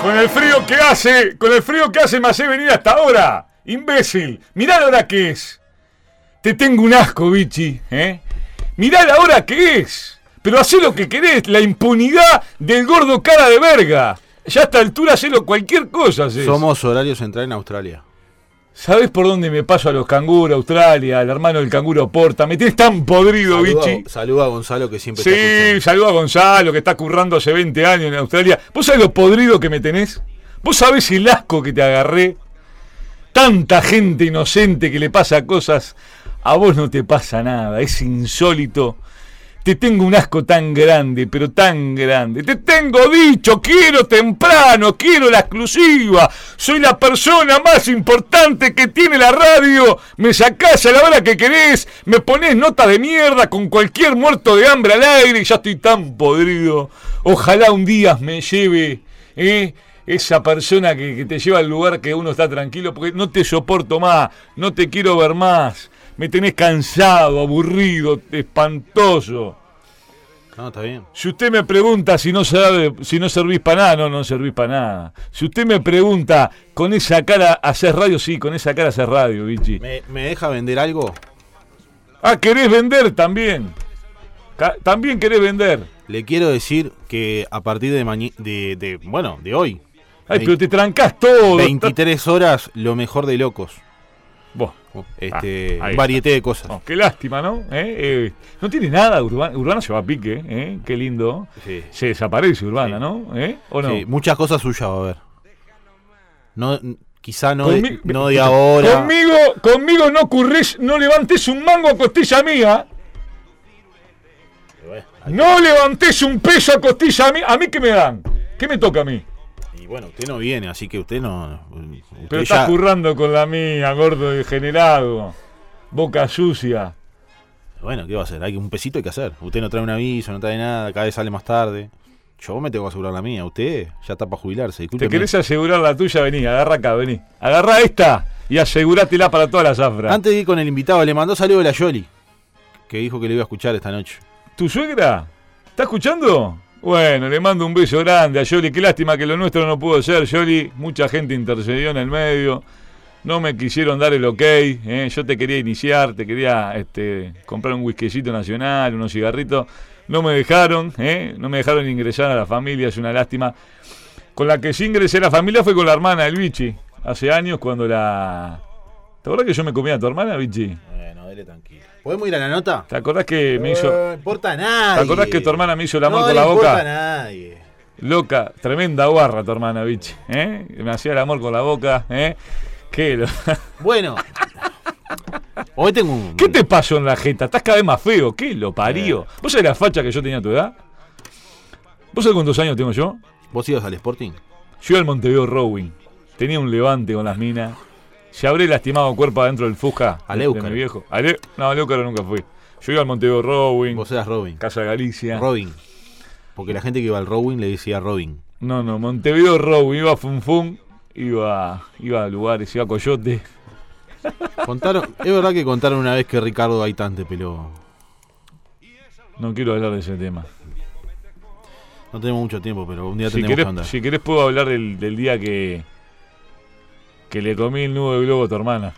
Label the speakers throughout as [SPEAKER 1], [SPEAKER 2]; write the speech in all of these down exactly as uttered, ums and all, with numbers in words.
[SPEAKER 1] Con el frío que hace, con el frío que hace me hace venir hasta ahora. Imbécil, mirá la hora que es. Te tengo un asco, bichi, ¿eh? Mirá la hora que es. Pero hacé lo que querés, la impunidad del gordo cara de verga. Ya a esta altura hacelo cualquier cosa. ¿sí?
[SPEAKER 2] Somos horario central en Australia.
[SPEAKER 1] ¿Sabés por dónde me paso a los canguros, Australia, al hermano del canguro Porta? Me tenés tan podrido,
[SPEAKER 2] saluda,
[SPEAKER 1] bichi.
[SPEAKER 2] Saluda a Gonzalo que siempre
[SPEAKER 1] sí,
[SPEAKER 2] está escuchando.
[SPEAKER 1] Sí, saluda a Gonzalo que está currando hace veinte años en Australia. ¿Vos sabés lo podrido que me tenés? ¿Vos sabés el asco que te agarré? Tanta gente inocente que le pasa cosas. A vos no te pasa nada, es insólito. Te tengo un asco tan grande, pero tan grande. Te tengo dicho, quiero temprano, quiero la exclusiva. Soy la persona más importante que tiene la radio. Me sacás a la hora que querés, me ponés nota de mierda con cualquier muerto de hambre al aire y ya estoy tan podrido. Ojalá un día me lleve, ¿eh? Esa persona que, que te lleva al lugar que uno está tranquilo, porque no te soporto más, no te quiero ver más. Me tenés cansado, aburrido, espantoso.
[SPEAKER 2] No, está bien.
[SPEAKER 1] Si usted me pregunta si no, sabe, si no servís para nada, no, no servís para nada. Si usted me pregunta, con esa cara, ¿hacer radio? Sí, con esa cara hacer radio, bichi.
[SPEAKER 2] ¿Me, ¿Me deja vender algo?
[SPEAKER 1] Ah, ¿querés vender también? Ca- también querés vender.
[SPEAKER 2] Le quiero decir que a partir de, mañi- de, de bueno, de hoy.
[SPEAKER 1] Ay, pero te trancás todo.
[SPEAKER 2] veintitrés horas, lo mejor de locos.
[SPEAKER 1] Vos.
[SPEAKER 2] Este,
[SPEAKER 1] ah,
[SPEAKER 2] un varieté de cosas.
[SPEAKER 1] Oh, qué lástima, ¿no? ¿Eh? Eh, no tiene nada Urbana. Urbana se va a pique, ¿eh? Qué lindo.
[SPEAKER 2] Sí.
[SPEAKER 1] Se desaparece Urbana,
[SPEAKER 2] sí.
[SPEAKER 1] ¿no? ¿Eh? ¿O no?
[SPEAKER 2] Sí, muchas cosas suyas va a haber. No, quizá no,
[SPEAKER 1] Conmi-
[SPEAKER 2] de, no de ahora.
[SPEAKER 1] Conmigo, conmigo no currés, no levantes un mango a costilla mía. No levantes un peso a costilla mía. ¿A mí qué me dan? ¿Qué me toca a mí?
[SPEAKER 2] Y bueno, usted no viene, así que usted no. Usted
[SPEAKER 1] Pero
[SPEAKER 2] ya...
[SPEAKER 1] estás currando con la mía, gordo degenerado. Boca sucia.
[SPEAKER 2] Bueno, ¿qué va a hacer? Hay un pesito hay que hacer. Usted no trae un aviso, no trae nada, cada vez sale más tarde. Yo me tengo que asegurar la mía. Usted ya está para jubilarse. Discúlpeme.
[SPEAKER 1] ¿Te querés asegurar la tuya? Vení, agarra acá, vení. Agarra esta y asegurátela para toda la zafra.
[SPEAKER 2] Antes de ir con el invitado, le mandó saludo a la Yoli, que dijo que le iba a escuchar esta noche.
[SPEAKER 1] ¿Tu suegra? ¿Está escuchando? Bueno, le mando un beso grande a Yoli. Qué lástima que lo nuestro no pudo ser, Yoli. Mucha gente intercedió en el medio. No me quisieron dar el ok. ¿eh? Yo te quería iniciar, te quería este, comprar un whiskycito nacional, unos cigarritos. No me dejaron, ¿eh? no me dejaron ingresar a la familia. Es una lástima. Con la que sí ingresé a la familia fue con la hermana del Vichy. Hace años cuando la... ¿Te acordás que yo me comía a tu hermana, Vichy?
[SPEAKER 2] Bueno, dele tranquilo. ¿Podemos ir a la nota?
[SPEAKER 1] ¿Te acordás que me hizo...
[SPEAKER 2] No importa a nadie.
[SPEAKER 1] ¿Te acordás que tu hermana me hizo el amor
[SPEAKER 2] no
[SPEAKER 1] con la boca?
[SPEAKER 2] No importa a nadie.
[SPEAKER 1] Loca, tremenda guarra tu hermana, Vichy. ¿eh? Me hacía el amor con la boca. ¿eh? ¿Qué? Lo...
[SPEAKER 2] Bueno. Hoy tengo un...
[SPEAKER 1] ¿Qué te pasó en la jeta? Estás cada vez más feo. ¿Qué lo parió? Eh. ¿Vos sabés la facha que yo tenía a tu edad? ¿Vos sabés cuántos años tengo yo?
[SPEAKER 2] ¿Vos ibas al Sporting?
[SPEAKER 1] Yo iba al Montevideo Rowing. Tenía un levante con las minas. Se habré lastimado cuerpo adentro del Fusca
[SPEAKER 2] al
[SPEAKER 1] de, de mi viejo. Ale... No, al Éucaro nunca fui. Yo iba al Montevideo Rowing.
[SPEAKER 2] Vos eras Robin.
[SPEAKER 1] Casa Galicia.
[SPEAKER 2] Robin. Porque la gente que iba al Rowing le decía Robin.
[SPEAKER 1] No, no, Montevideo Rowing. Iba a Fun Fun. Iba, iba a lugares, iba a Coyote.
[SPEAKER 2] Contaron, es verdad que contaron una vez que Ricardo Gaitán te peló.
[SPEAKER 1] No quiero hablar de ese tema.
[SPEAKER 2] No tenemos mucho tiempo, pero un día
[SPEAKER 1] si
[SPEAKER 2] tenemos
[SPEAKER 1] querés,
[SPEAKER 2] que andar.
[SPEAKER 1] Si querés puedo hablar del, del día que que le comí el nudo de globo a tu hermana.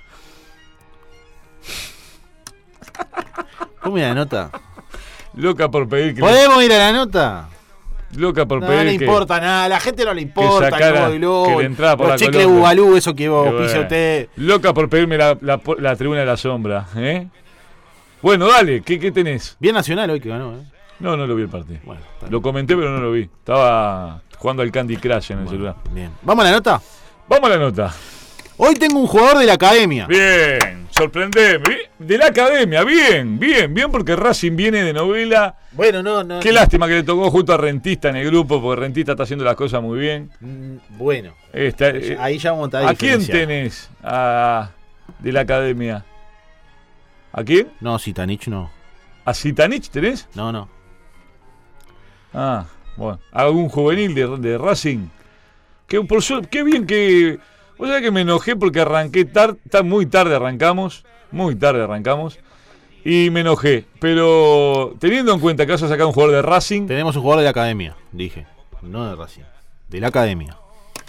[SPEAKER 2] ¿Cómo ir a la nota?
[SPEAKER 1] Loca por pedir que...
[SPEAKER 2] ¿Podemos le... ir a la nota?
[SPEAKER 1] Loca por
[SPEAKER 2] no,
[SPEAKER 1] pedir
[SPEAKER 2] no le
[SPEAKER 1] que...
[SPEAKER 2] importa nada, a la gente no le importa
[SPEAKER 1] sacara,
[SPEAKER 2] el nudo de globo,
[SPEAKER 1] que le entraba por
[SPEAKER 2] los
[SPEAKER 1] la
[SPEAKER 2] chicles bubalú, eso que vos
[SPEAKER 1] bueno.
[SPEAKER 2] pise usted.
[SPEAKER 1] Loca por pedirme la, la, la tribuna de la sombra, ¿eh? Bueno, dale, ¿qué, qué tenés?
[SPEAKER 2] Bien Nacional hoy que ganó, ¿eh?
[SPEAKER 1] No, no lo vi el partido.
[SPEAKER 2] Bueno,
[SPEAKER 1] lo comenté, pero no lo vi. Estaba jugando al Candy Crush en el
[SPEAKER 2] bueno,
[SPEAKER 1] celular.
[SPEAKER 2] Bien. ¿Vamos a la nota?
[SPEAKER 1] Vamos a la nota.
[SPEAKER 2] Hoy tengo un jugador de la academia.
[SPEAKER 1] Bien, sorprendeme. De la academia, bien, bien, bien, porque Racing viene de novela.
[SPEAKER 2] Bueno, no, no.
[SPEAKER 1] Qué lástima que le tocó justo a Rentista en el grupo, porque Rentista está haciendo las cosas muy bien.
[SPEAKER 2] Mm, bueno.
[SPEAKER 1] Esta, eh,
[SPEAKER 2] Ahí ya vamos a montar
[SPEAKER 1] ¿A quién tenés a, de la academia? ¿A quién?
[SPEAKER 2] No, Zitanich no.
[SPEAKER 1] ¿A Zitanich tenés?
[SPEAKER 2] No, no.
[SPEAKER 1] Ah, bueno. ¿Algún juvenil de, de Racing? Qué, por su, qué bien que... Vos sabés que me enojé porque arranqué tarde, muy tarde arrancamos, muy tarde arrancamos, y me enojé. Pero teniendo en cuenta que vas a sacar un jugador de Racing...
[SPEAKER 2] Tenemos un jugador de la academia, dije. No de Racing. De la academia.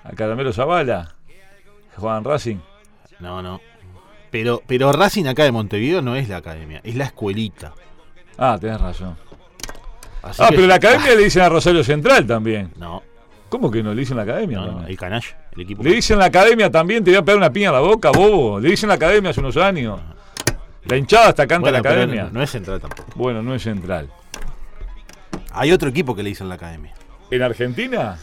[SPEAKER 1] A Caramelo Zavala, que juega en Racing.
[SPEAKER 2] No, no. Pero, pero Racing acá de Montevideo no es la academia, es la escuelita.
[SPEAKER 1] Ah, tenés razón.
[SPEAKER 2] Así
[SPEAKER 1] Ah,
[SPEAKER 2] que-
[SPEAKER 1] pero la academia le dicen a Rosario Central también.
[SPEAKER 2] No,
[SPEAKER 1] ¿Cómo que no? Le dicen la academia.
[SPEAKER 2] no, no,
[SPEAKER 1] también.
[SPEAKER 2] el canalla, el equipo.
[SPEAKER 1] Le dicen la academia también, te voy a pegar una piña a la boca, bobo. Le dicen la academia hace unos años. La hinchada hasta canta
[SPEAKER 2] Bueno,
[SPEAKER 1] la
[SPEAKER 2] pero
[SPEAKER 1] academia.
[SPEAKER 2] no, no es central tampoco.
[SPEAKER 1] Bueno, no es Central.
[SPEAKER 2] Hay otro equipo que le dicen la academia.
[SPEAKER 1] ¿En Argentina?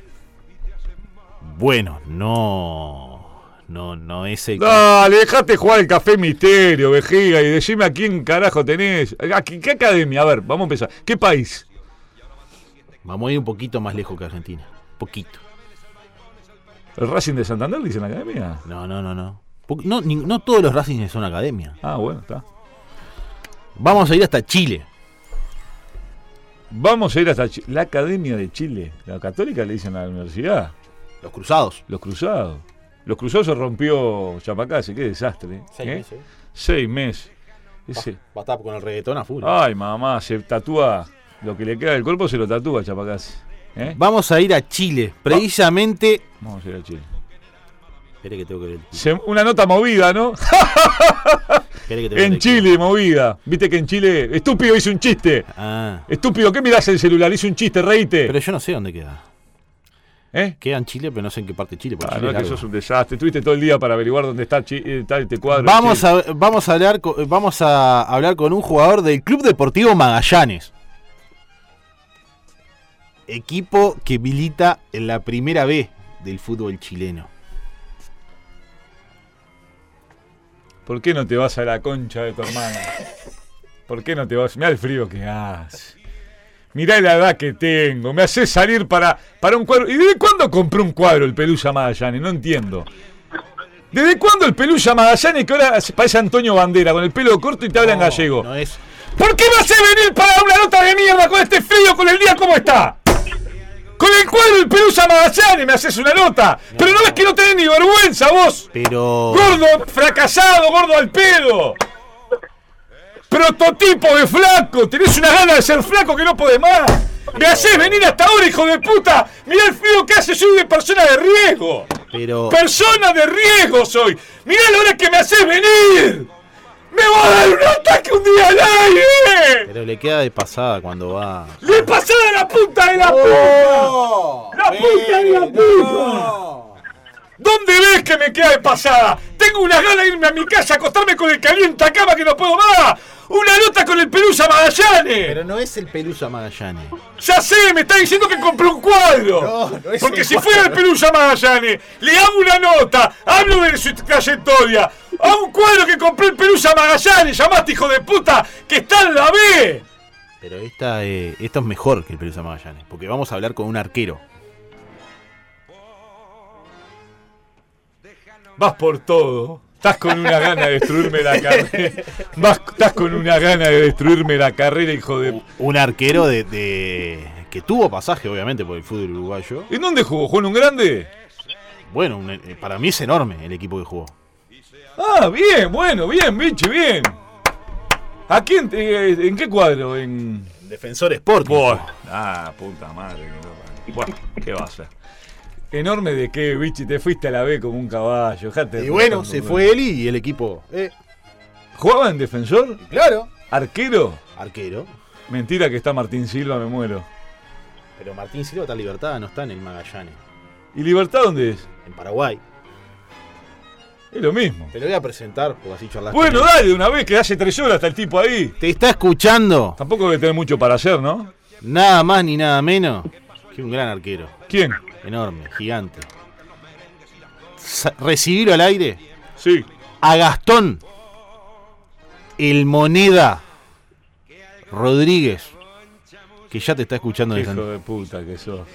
[SPEAKER 2] Bueno, no. No, no es el.
[SPEAKER 1] Dale, dejate jugar el Café Misterio, vejiga, y decime a quién carajo tenés. ¿A qué, qué academia? A ver, vamos a empezar. ¿Qué país?
[SPEAKER 2] Vamos a ir un poquito más lejos que Argentina. Poquito.
[SPEAKER 1] ¿El Racing de Santander le dicen la academia?
[SPEAKER 2] No, no, no, no. Po- No, ni- no todos los Racing son academia.
[SPEAKER 1] Ah, bueno, está.
[SPEAKER 2] Vamos a ir hasta Chile.
[SPEAKER 1] Vamos a ir hasta Chi- la Academia de Chile. La Católica le dicen a la universidad.
[SPEAKER 2] Los Cruzados.
[SPEAKER 1] Los Cruzados. Los Cruzados se rompió Chapacase, qué desastre.
[SPEAKER 2] Seis
[SPEAKER 1] ¿eh?
[SPEAKER 2] meses.
[SPEAKER 1] Seis meses. Ese.
[SPEAKER 2] Va a estar con el reggaetón a full.
[SPEAKER 1] Ay, mamá, se tatúa. Lo que le queda del cuerpo se lo tatúa Chapacase. ¿eh?
[SPEAKER 2] Vamos a ir a Chile. Precisamente.
[SPEAKER 1] Vamos a ir a Chile.
[SPEAKER 2] Espere que tengo que ver el-
[SPEAKER 1] Se- una nota movida, ¿no?
[SPEAKER 2] espere que tengo que
[SPEAKER 1] En
[SPEAKER 2] ver el-
[SPEAKER 1] Chile, movida. Viste que en Chile. Estúpido, hice un chiste.
[SPEAKER 2] Ah.
[SPEAKER 1] Estúpido, ¿qué mirás el celular? Hice un chiste, reíte.
[SPEAKER 2] Pero yo no sé dónde queda.
[SPEAKER 1] ¿Eh?
[SPEAKER 2] Queda en Chile, pero no sé en qué parte de Chile. porque
[SPEAKER 1] Ah,
[SPEAKER 2] Chile
[SPEAKER 1] no, es que
[SPEAKER 2] largo.
[SPEAKER 1] sos un desastre. Estuviste todo el día para averiguar dónde está, Chi- eh, está este cuadro.
[SPEAKER 2] Vamos
[SPEAKER 1] Chile.
[SPEAKER 2] a, vamos a hablar con, vamos a hablar con un jugador del Club Deportivo Magallanes. Equipo que milita en la primera B del fútbol chileno.
[SPEAKER 1] ¿Por qué no te vas a la concha de tu hermana? ¿Por qué no te vas? Mirá el frío que hace. Mirá la edad que tengo. Me haces salir para, para un cuadro. ¿Y desde cuándo compré un cuadro el Pelusa Magallanes? No entiendo. ¿Desde cuándo el Pelusa Magallanes que ahora parece Antonio Bandera con el pelo corto y te habla en gallego?
[SPEAKER 2] No es.
[SPEAKER 1] ¿Por qué me haces venir para una nota de mierda con este frío, con el día como está? Con el cuadro del Pelusa Magallanes me haces una nota. Pero no ves que no tenés ni vergüenza vos.
[SPEAKER 2] Pero.
[SPEAKER 1] Gordo fracasado, gordo al pedo. Prototipo de flaco. Tenés una gana de ser flaco que no podés más. Me haces venir hasta ahora, hijo de puta. Mirá el frío que hace, soy de persona de riesgo.
[SPEAKER 2] Pero.
[SPEAKER 1] Persona de riesgo soy. Mirá la hora que me haces venir. Me va a dar un ataque un día al aire.
[SPEAKER 2] Pero le queda de pasada cuando va.
[SPEAKER 1] Le pasada la punta de la puta. La puta de la puta. ¿Dónde ves que me queda de pasada? Tengo unas ganas de irme a mi casa, acostarme con el caliente cama que no puedo más. Una nota con el Pelusa Magallanes.
[SPEAKER 2] Pero no es el Pelusa Magallanes.
[SPEAKER 1] Ya sé, me está diciendo que compré un cuadro.
[SPEAKER 2] No, no es
[SPEAKER 1] Porque
[SPEAKER 2] el
[SPEAKER 1] si
[SPEAKER 2] cuadro.
[SPEAKER 1] fuera el Pelusa Magallanes, le hago una nota, hablo de su trayectoria. A un cuadro que compré el Pelusa Magallanes, llamaste hijo de puta, que está en la B.
[SPEAKER 2] Pero esta, eh, esto es mejor que el Pelusa Magallanes. Porque vamos a hablar con un arquero.
[SPEAKER 1] Vas por todo. Estás con una gana de destruirme la carrera. Vas, estás con una gana de destruirme la carrera, hijo de...
[SPEAKER 2] Un arquero de, de- que tuvo pasaje, obviamente, por el fútbol uruguayo.
[SPEAKER 1] ¿En dónde jugó? ¿Jugó en un grande?
[SPEAKER 2] Bueno, un- eh, para mí es enorme el equipo que jugó.
[SPEAKER 1] Ah, bien, bueno, bien, biche, bien. ¿A quién? eh, ¿En qué cuadro? En...
[SPEAKER 2] Defensor Sporting.
[SPEAKER 1] Buah. Ah, puta madre. que no- Bueno, ¿qué va a hacer? Enorme de qué, bichi, te fuiste a la B como un caballo. Dejate de
[SPEAKER 2] Y bueno,
[SPEAKER 1] putar,
[SPEAKER 2] se
[SPEAKER 1] no,
[SPEAKER 2] fue él y el equipo. Eh,
[SPEAKER 1] ¿Jugaba en defensor?
[SPEAKER 2] claro.
[SPEAKER 1] ¿Arquero?
[SPEAKER 2] Arquero.
[SPEAKER 1] Mentira que está Martín Silva, me muero.
[SPEAKER 2] Pero Martín Silva está en Libertad, no está en el Magallanes.
[SPEAKER 1] ¿Y Libertad dónde es?
[SPEAKER 2] En Paraguay.
[SPEAKER 1] Es lo mismo.
[SPEAKER 2] Te lo voy a presentar porque así charlas.
[SPEAKER 1] Bueno,
[SPEAKER 2] con él.
[SPEAKER 1] dale, de una vez que hace tres horas está el tipo ahí.
[SPEAKER 2] Te está escuchando
[SPEAKER 1] Tampoco debe tener mucho para hacer, ¿no?
[SPEAKER 2] nada más ni nada menos que un gran arquero.
[SPEAKER 1] ¿Quién?
[SPEAKER 2] Enorme, gigante. Sa- Recibir al aire
[SPEAKER 1] Sí.
[SPEAKER 2] a Gastón el Moneda Rodríguez, que ya te está escuchando
[SPEAKER 1] Qué
[SPEAKER 2] desde
[SPEAKER 1] hijo de puta que sos.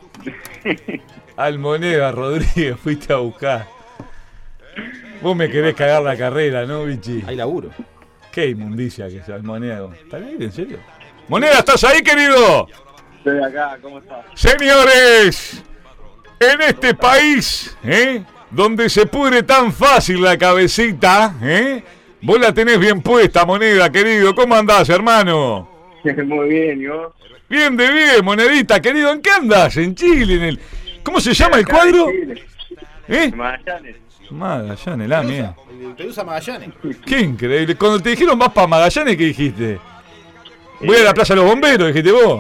[SPEAKER 1] Almoneda Rodríguez, fuiste a buscar. Vos me querés cagar la carrera, ¿no, bichi?
[SPEAKER 2] Hay laburo.
[SPEAKER 1] Qué inmundicia que es Almoneda. ¿Está bien, en serio? Moneda, ¿estás ahí, querido?
[SPEAKER 3] Estoy acá, ¿cómo estás?
[SPEAKER 1] Señores, en este país, ¿eh? Donde se pudre tan fácil la cabecita, ¿eh? Vos la tenés bien puesta, Moneda, querido. ¿Cómo andás, hermano?
[SPEAKER 3] Muy bien, ¿y vos?
[SPEAKER 1] Bien de bien, Monedita, querido. ¿En qué andás? ¿En Chile? ¿En el, ¿Cómo se llama el cuadro? ¿Eh?
[SPEAKER 3] Magallanes.
[SPEAKER 1] Magallanes, la mía.
[SPEAKER 2] El Pelusa Magallanes.
[SPEAKER 1] Qué increíble. Cuando te dijeron vas para Magallanes, ¿qué dijiste? Voy a la Plaza de los Bomberos, dijiste vos.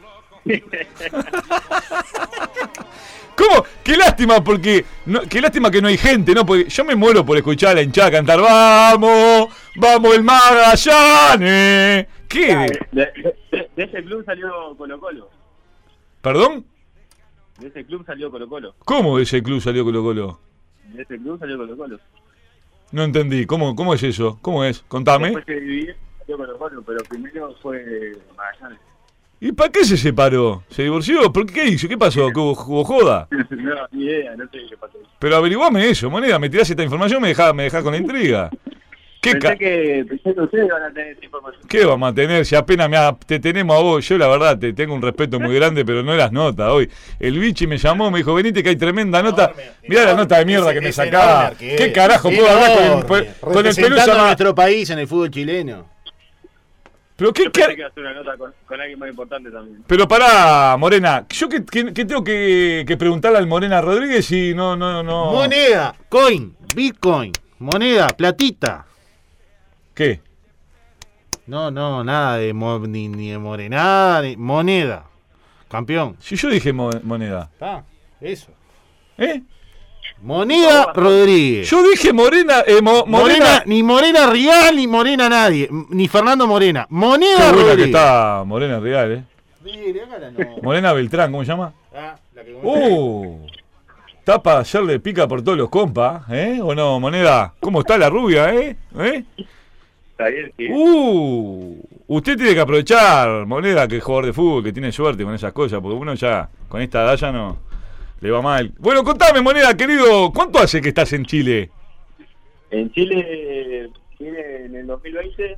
[SPEAKER 1] ¿Cómo? Qué lástima, porque no, qué lástima que no hay gente, ¿no? Porque yo me muero por escuchar a la hinchada cantar ¡Vamos! ¡Vamos el Magallanes! ¿Qué?
[SPEAKER 3] Ah, de, de, de ese club salió Colo Colo.
[SPEAKER 1] ¿Perdón?
[SPEAKER 3] De ese club salió Colo Colo.
[SPEAKER 1] ¿Cómo de ese club salió Colo Colo?
[SPEAKER 3] De ese club salió Colo Colo.
[SPEAKER 1] No entendí. ¿Cómo, cómo es eso? ¿Cómo es? Contame.
[SPEAKER 3] Después que dividir salió Colo Colo, pero primero fue Magallanes.
[SPEAKER 1] ¿Y para qué se separó? ¿Se divorció? ¿Por qué hizo? ¿Qué pasó? ¿Que hubo, hubo joda?
[SPEAKER 3] No, ni idea, no sé qué pasó.
[SPEAKER 1] Pero averiguame eso, Moneda. Me tirás esta información, me dejás, me dejás con la intriga. ¿Qué,
[SPEAKER 3] Pensé
[SPEAKER 1] ca
[SPEAKER 3] que, pensé que ustedes van a tener esa información.
[SPEAKER 1] ¿Qué vamos a tener? Si apenas me ha- te tenemos a vos. Yo la verdad te tengo un respeto muy grande, pero no las notas hoy. El bichi me llamó, me dijo, venite que hay tremenda nota. Mirá la nota de mierda que me sacaba. ¿Qué carajo puedo hablar con el, con el Pelusa
[SPEAKER 2] a
[SPEAKER 1] Ma-
[SPEAKER 2] nuestro país en el fútbol chileno.
[SPEAKER 1] Pero qué
[SPEAKER 3] Yo pensé
[SPEAKER 1] ca-
[SPEAKER 3] que iba a hacer una nota con, con alguien más importante también.
[SPEAKER 1] Pero pará, Morena. Yo que, que- que tengo que, que preguntarle al Morena Rodríguez y no, no, no.
[SPEAKER 2] Moneda, coin, bitcoin, moneda, platita.
[SPEAKER 1] ¿Qué?
[SPEAKER 2] No, no, nada de mo- ni, ni de morenada, ni moneda. Campeón.
[SPEAKER 1] Si yo dije mo- Moneda.
[SPEAKER 2] Está, eso.
[SPEAKER 1] ¿Eh?
[SPEAKER 2] Moneda Rodríguez.
[SPEAKER 1] Yo dije Morena, eh, Mo-
[SPEAKER 2] Morena,
[SPEAKER 1] Morena.
[SPEAKER 2] ni Morena Real, ni Morena nadie. m- Ni Fernando Morena.
[SPEAKER 1] Qué
[SPEAKER 2] Moneda
[SPEAKER 1] buena que
[SPEAKER 2] Rodríguez.
[SPEAKER 1] está Morena Real, ¿eh?
[SPEAKER 2] Mire, hágala, no.
[SPEAKER 1] Morena Beltrán, ¿cómo se llama?
[SPEAKER 2] Ah, la que
[SPEAKER 1] Uh, está para hacerle pica por todos los compas, ¿eh? ¿O no, Moneda? ¿Cómo está la rubia, eh? ¿Eh?
[SPEAKER 3] Está bien, sí.
[SPEAKER 1] Uh, usted tiene que aprovechar, Moneda, que es jugador de fútbol, que tiene suerte con esas cosas, porque uno ya, con esta edad ya no le va mal. Bueno, contame, Moneda, querido, ¿cuánto hace que estás en Chile?
[SPEAKER 3] En Chile vine en el dos mil veinte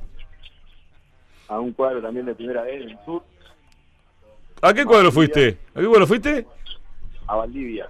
[SPEAKER 3] a un cuadro también de primera vez en el sur,
[SPEAKER 1] ¿A qué cuadro fuiste? ¿A qué cuadro fuiste?
[SPEAKER 3] a Valdivia.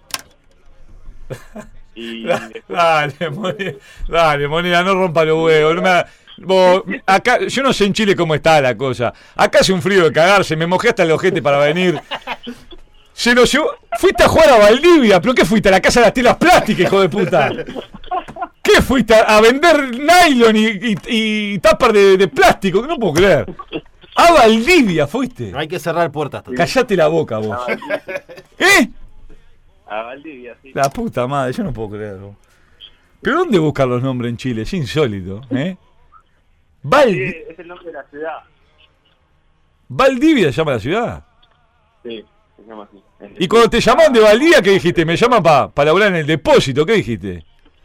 [SPEAKER 3] Y después,
[SPEAKER 1] Dale, Moneda, dale, Moneda, no rompa los huevos. No me haga- vos, acá, yo no sé en Chile cómo está la cosa. Acá hace un frío de cagarse, me mojé hasta el ojete para venir. Se lo llevó. Fuiste a jugar a Valdivia, ¿pero qué fuiste? ¿A la casa de las telas plásticas, hijo de puta? ¿Qué fuiste? ¿A, a vender nylon y, y, y tapas de, de plástico? No puedo creer. A Valdivia fuiste.
[SPEAKER 2] No hay que cerrar puertas. Toto.
[SPEAKER 1] Callate la boca, vos. ¿Eh?
[SPEAKER 3] a Valdivia, sí.
[SPEAKER 1] La puta madre, yo no puedo creerlo. ¿Pero dónde buscan los nombres en Chile? Es insólito, ¿eh?
[SPEAKER 3] Sí,
[SPEAKER 1] Valdi-
[SPEAKER 3] es el nombre de la ciudad.
[SPEAKER 1] Valdivia se llama la ciudad.
[SPEAKER 3] Sí, se llama así.
[SPEAKER 1] Y cuando te llamaban de Valdivia, ¿qué dijiste? Me llaman para pa laburar en el depósito, ¿qué dijiste?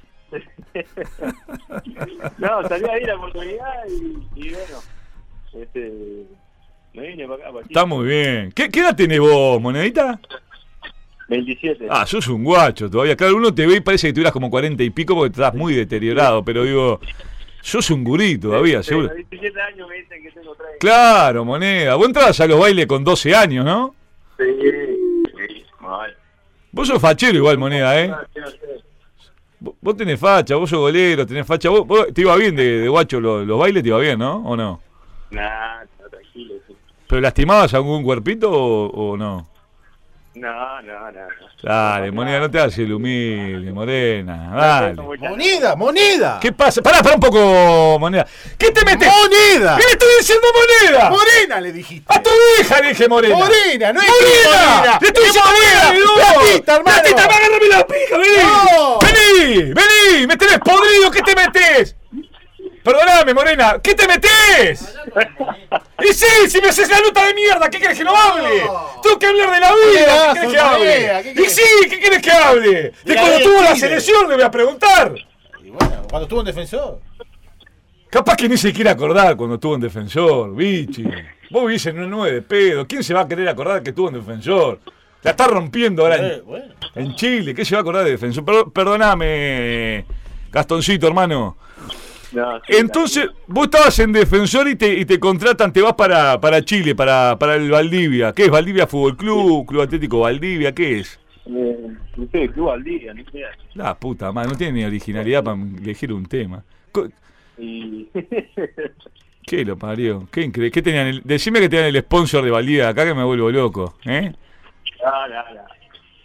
[SPEAKER 3] No, salió ahí la oportunidad y, y bueno, este, me vine para acá, para aquí.
[SPEAKER 1] Está muy bien. ¿Qué, qué edad tenés vos, Monedita?
[SPEAKER 3] veintisiete.
[SPEAKER 1] Ah, sos un guacho todavía. Claro, uno te ve y parece que tuvieras como cuarenta y pico porque estás muy deteriorado, pero digo, sos un gurí todavía,
[SPEAKER 3] Sí,
[SPEAKER 1] seguro.
[SPEAKER 3] a diecisiete años me dicen que tengo treinta.
[SPEAKER 1] Claro, Moneda. Vos entrabas a los bailes con doce años, ¿no?
[SPEAKER 3] Sí, sí, mal.
[SPEAKER 1] Vos sos fachero igual, Moneda, ¿eh?
[SPEAKER 3] No, sí, no sé.
[SPEAKER 1] Vos vos tenés facha, vos sos golero, tenés facha. Vos, vos- te iba bien de, de guacho los, los bailes, te iba bien, ¿no? ¿O no?
[SPEAKER 3] Nah, no, tranquilo, sí.
[SPEAKER 1] ¿Pero lastimabas algún cuerpito o, o no?
[SPEAKER 3] No, no, no. no.
[SPEAKER 1] Dale, Moneda, no te hagas el humilde, Morena. Dale.
[SPEAKER 2] Moneda, moneda.
[SPEAKER 1] ¿Qué pasa? Pará, pará un poco, Moneda. ¿Qué te metes?
[SPEAKER 2] Moneda.
[SPEAKER 1] ¿Qué le estoy diciendo, Moneda?
[SPEAKER 2] Morena le dijiste.
[SPEAKER 1] ¡A tu hija le dije Morena!
[SPEAKER 2] Morena, no es
[SPEAKER 1] ¡Morena!
[SPEAKER 2] Morena.
[SPEAKER 1] ¡Le estoy
[SPEAKER 2] Es
[SPEAKER 1] diciendo
[SPEAKER 2] Morena.
[SPEAKER 1] Morena! ¡No!
[SPEAKER 2] Platita, hermano.
[SPEAKER 1] ¡Platita, agárrame la pija! ¡Vení!
[SPEAKER 2] No.
[SPEAKER 1] ¡Vení! ¡Vení! ¡Me tenés podrido! ¿Qué te metés? Perdóname, Morena. ¿Qué te metés? Y sí, si me haces la nota de mierda, ¿qué querés que no hable? Tengo que hablar de la vida, ¿qué querés que
[SPEAKER 2] Moneda,
[SPEAKER 1] hable?
[SPEAKER 2] ¿qué
[SPEAKER 1] Y
[SPEAKER 2] querés?
[SPEAKER 1] sí, ¿qué querés que hable? De
[SPEAKER 2] la
[SPEAKER 1] cuando
[SPEAKER 2] de
[SPEAKER 1] tuvo la
[SPEAKER 2] Chile.
[SPEAKER 1] selección le voy a preguntar.
[SPEAKER 2] Y bueno, cuando estuvo en defensor.
[SPEAKER 1] Capaz que ni se quiere acordar cuando estuvo en Defensor, bichi. Vos vivís en un nueve de pedo. ¿Quién se va a querer acordar que estuvo en Defensor? La está rompiendo ahora
[SPEAKER 2] Eh,
[SPEAKER 1] en,
[SPEAKER 2] bueno.
[SPEAKER 1] en Chile. ¿Qué se va a acordar de Defensor? Per- perdoname, Gastoncito, hermano.
[SPEAKER 3] No, sí,
[SPEAKER 1] Entonces, vos estabas en Defensor y te, y te contratan, te vas para, para Chile, para, para el Valdivia. ¿Qué es? ¿Valdivia Fútbol Club? ¿Club Atlético Valdivia? ¿Qué es?
[SPEAKER 3] Eh, no sé, Club al día, no sé.
[SPEAKER 1] La puta madre, no tiene ni originalidad para elegir un tema. Co-
[SPEAKER 3] Y
[SPEAKER 1] ¿Qué lo parió? ¿Qué increíble? ¿Qué tenían el- Decime que tenían el sponsor de Valdivia acá que me vuelvo loco, ¿eh?
[SPEAKER 3] no, no, no.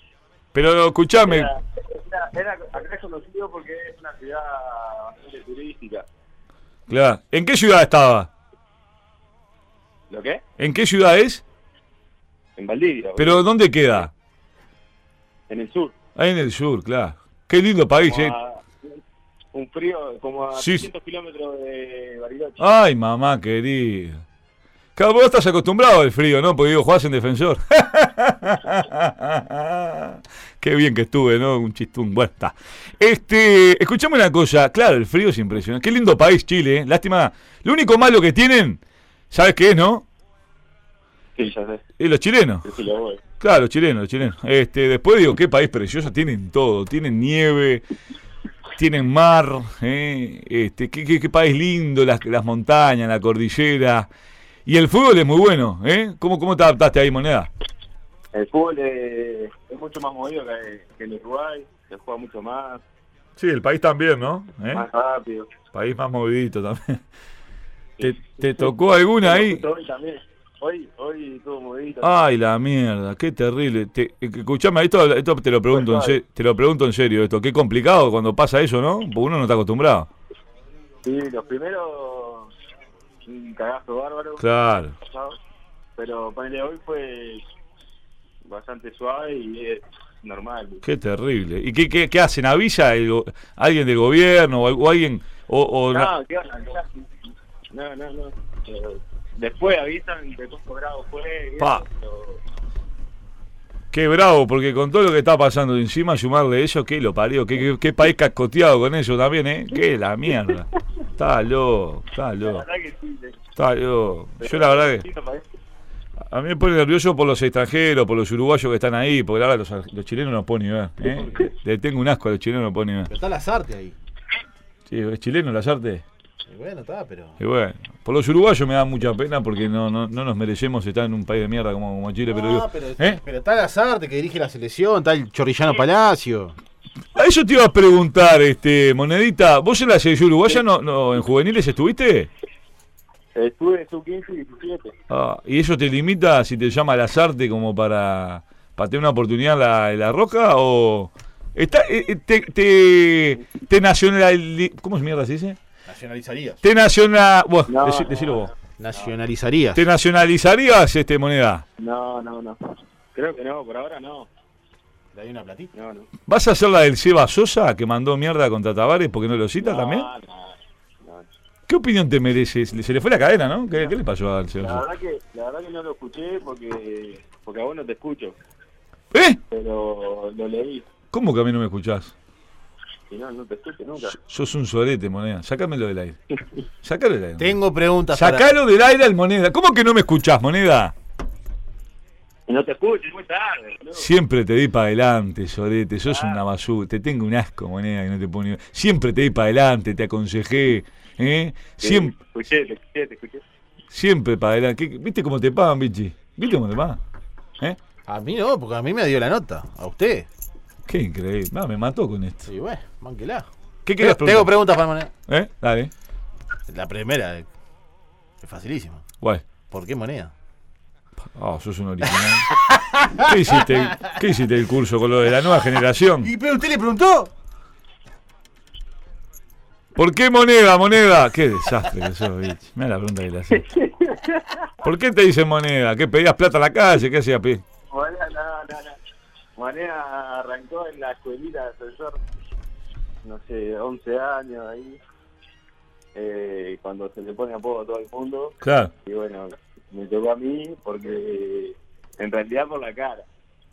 [SPEAKER 1] Pero escuchame,
[SPEAKER 3] Era, era, era- acá es conocido porque es una ciudad bastante turística.
[SPEAKER 1] claro. ¿En qué ciudad estaba?
[SPEAKER 3] ¿Lo qué?
[SPEAKER 1] ¿En qué ciudad es?
[SPEAKER 3] En Valdivia.
[SPEAKER 1] ¿Pero
[SPEAKER 3] boludo.
[SPEAKER 1] dónde queda?
[SPEAKER 3] En el sur.
[SPEAKER 1] Ahí en el sur, claro. Qué lindo país,
[SPEAKER 3] Como
[SPEAKER 1] eh.
[SPEAKER 3] a un frío como a
[SPEAKER 1] Sí.
[SPEAKER 3] trescientos kilómetros de Bariloche.
[SPEAKER 1] Ay, mamá querida. Claro, vos estás acostumbrado al frío, ¿no? Porque digo, jugás en defensor. Qué bien que estuve, ¿no? Un chistún. Bueno, está. Este, escuchame una cosa. Claro, el frío es impresionante. Qué lindo país, Chile, ¿eh? Lástima. Lo único malo que tienen, ¿sabes qué es, no?
[SPEAKER 3] Sí, ya sé.
[SPEAKER 1] Es los chilenos.
[SPEAKER 3] Sí, lo voy.
[SPEAKER 1] Claro, los chilenos, los chilenos. Este, después digo, qué país precioso. Tienen todo. Tienen nieve, tienen mar, ¿eh? Este, qué, qué, qué país lindo, las, las montañas, la cordillera. Y el fútbol es muy bueno, ¿eh? ¿Cómo, cómo te adaptaste ahí, Moneda?
[SPEAKER 3] El fútbol es, es mucho más movido que, que en Uruguay. Se juega mucho más,
[SPEAKER 1] Sí, el país también, ¿no? ¿Eh?
[SPEAKER 3] más rápido.
[SPEAKER 1] País más movidito también. ¿Te, te tocó alguna ahí?
[SPEAKER 3] Hoy también. Hoy, hoy estuvo movidito.
[SPEAKER 1] Ay, la mierda, qué terrible. Te, escuchame, esto, esto te lo pregunto en serio, te lo pregunto en serio esto. Qué complicado cuando pasa eso, ¿no? Porque uno no está acostumbrado.
[SPEAKER 3] Sí, los primeros, un cagazo bárbaro.
[SPEAKER 1] Claro.
[SPEAKER 3] Pero ponele, hoy fue bastante suave y es normal.
[SPEAKER 1] Qué terrible. ¿Y qué, qué, qué hacen? ¿Avisa el go- alguien del gobierno o, al- o alguien? O, o na-
[SPEAKER 3] No, ¿qué onda? No, no, no. Eh, Después avisan de cuánto grado fue. y
[SPEAKER 1] Pa.
[SPEAKER 3] eso, pero-
[SPEAKER 1] Qué bravo, porque con todo lo que está pasando encima, sumarle eso, qué lo parió. Qué, qué, qué país cascoteado con eso también, ¿eh? Qué la mierda. Está loco, está
[SPEAKER 3] La
[SPEAKER 1] loco.
[SPEAKER 3] verdad que sí. le-
[SPEAKER 1] Está loco. Yo la verdad que...
[SPEAKER 3] distinto país.
[SPEAKER 1] A mí me pone nervioso por los extranjeros, por los uruguayos que están ahí, porque la verdad los, los chilenos no puedo ni ver. ¿eh? Le tengo un asco a los chilenos, no puedo ni ver.
[SPEAKER 2] Pero está Lazarte ahí.
[SPEAKER 1] Sí, es chileno las artes.
[SPEAKER 2] Y bueno, está, pero.
[SPEAKER 1] Y bueno, por los uruguayos me da mucha pena porque no, no, no nos merecemos estar en un país de mierda como, como Chile, pero
[SPEAKER 2] No,
[SPEAKER 1] digo,
[SPEAKER 2] pero,
[SPEAKER 1] ¿eh?
[SPEAKER 2] pero está Lazarte que dirige la selección, está el Chorrillano Palacio.
[SPEAKER 1] A eso te iba a preguntar, este, Monedita, ¿vos en la selección uruguaya no, no en juveniles estuviste?
[SPEAKER 3] Estuve en sub quince y diecisiete.
[SPEAKER 1] Ah, ¿y eso te limita si te llama Lazarte como para, para tener una oportunidad en la, en la Roca o está, eh, te, te, te nacional, ¿cómo es mierda se dice?
[SPEAKER 2] Nacionalizarías.
[SPEAKER 1] Te nacional, bueno,
[SPEAKER 3] No,
[SPEAKER 1] decí-
[SPEAKER 3] no,
[SPEAKER 1] decilo
[SPEAKER 3] no.
[SPEAKER 1] vos.
[SPEAKER 2] Nacionalizarías.
[SPEAKER 1] ¿Te nacionalizarías, este, Moneda?
[SPEAKER 3] No, no, no. Creo que no, por ahora no.
[SPEAKER 2] ¿Le hay una platita?
[SPEAKER 3] No, no.
[SPEAKER 1] ¿Vas a hacer la del Seba Sosa que mandó mierda contra Tavares porque no lo cita
[SPEAKER 3] no,
[SPEAKER 1] también?
[SPEAKER 3] No, no.
[SPEAKER 1] ¿Qué opinión te merece? Se le fue la cadena, ¿no? ¿Qué, qué le pasó al Seba
[SPEAKER 3] La
[SPEAKER 1] Sosa?
[SPEAKER 3] verdad que, la verdad que no lo escuché porque, porque a vos no te escucho.
[SPEAKER 1] ¿Eh?
[SPEAKER 3] Pero lo leí.
[SPEAKER 1] ¿Cómo que a mí no me escuchás?
[SPEAKER 3] Si no, no te escucho nunca.
[SPEAKER 1] Sos un sorete, Moneda. Sácamelo del aire. Sácalo del aire.
[SPEAKER 2] Tengo preguntas para.
[SPEAKER 1] Sacalo del aire al Moneda. ¿Cómo que no me escuchás, Moneda?
[SPEAKER 3] Y no te escucho, es muy tarde. boludo.
[SPEAKER 1] Siempre te di para adelante, sorete. Sos
[SPEAKER 3] Ah.
[SPEAKER 1] una basura. Te tengo un asco, Moneda, que no te pone. Siempre te di para adelante, te aconsejé. ¿eh?
[SPEAKER 3] Sí,
[SPEAKER 1] Siempre,
[SPEAKER 3] Te escuché, te escuché, te escuché.
[SPEAKER 1] siempre para adelante. ¿Qué- ¿Viste cómo te pagan, bichi? ¿Viste cómo te pagan? ¿Eh?
[SPEAKER 2] A mí no, porque a mí me dio la nota. A usted.
[SPEAKER 1] Qué increíble. Ah, me mató con esto.
[SPEAKER 2] Sí, bueno, mánquela.
[SPEAKER 1] ¿Qué querías
[SPEAKER 2] Tengo, tengo
[SPEAKER 1] preguntar?
[SPEAKER 2] preguntas para Moneda.
[SPEAKER 1] ¿Eh? Dale.
[SPEAKER 2] La primera eh, es facilísima.
[SPEAKER 1] Guay.
[SPEAKER 2] ¿Por qué Moneda?
[SPEAKER 1] Ah, sos un original. ¿Qué hiciste, ¿Qué hiciste el curso con lo de la nueva generación?
[SPEAKER 2] ¿Y pero usted le preguntó?
[SPEAKER 1] ¿Por qué moneda, moneda? Qué desastre que sos, bicho. Mira la pregunta que le haces. ¿Por qué te dicen moneda? ¿Qué pedías plata a la calle? ¿Qué hacías, pi?
[SPEAKER 3] Moneda, no, no, no. Moneda arrancó en la escuelita de profesor, no sé, once años ahí. Eh, cuando se le pone apodo a todo el mundo.
[SPEAKER 1] Claro.
[SPEAKER 3] Y bueno, me tocó a mí porque en realidad por la cara.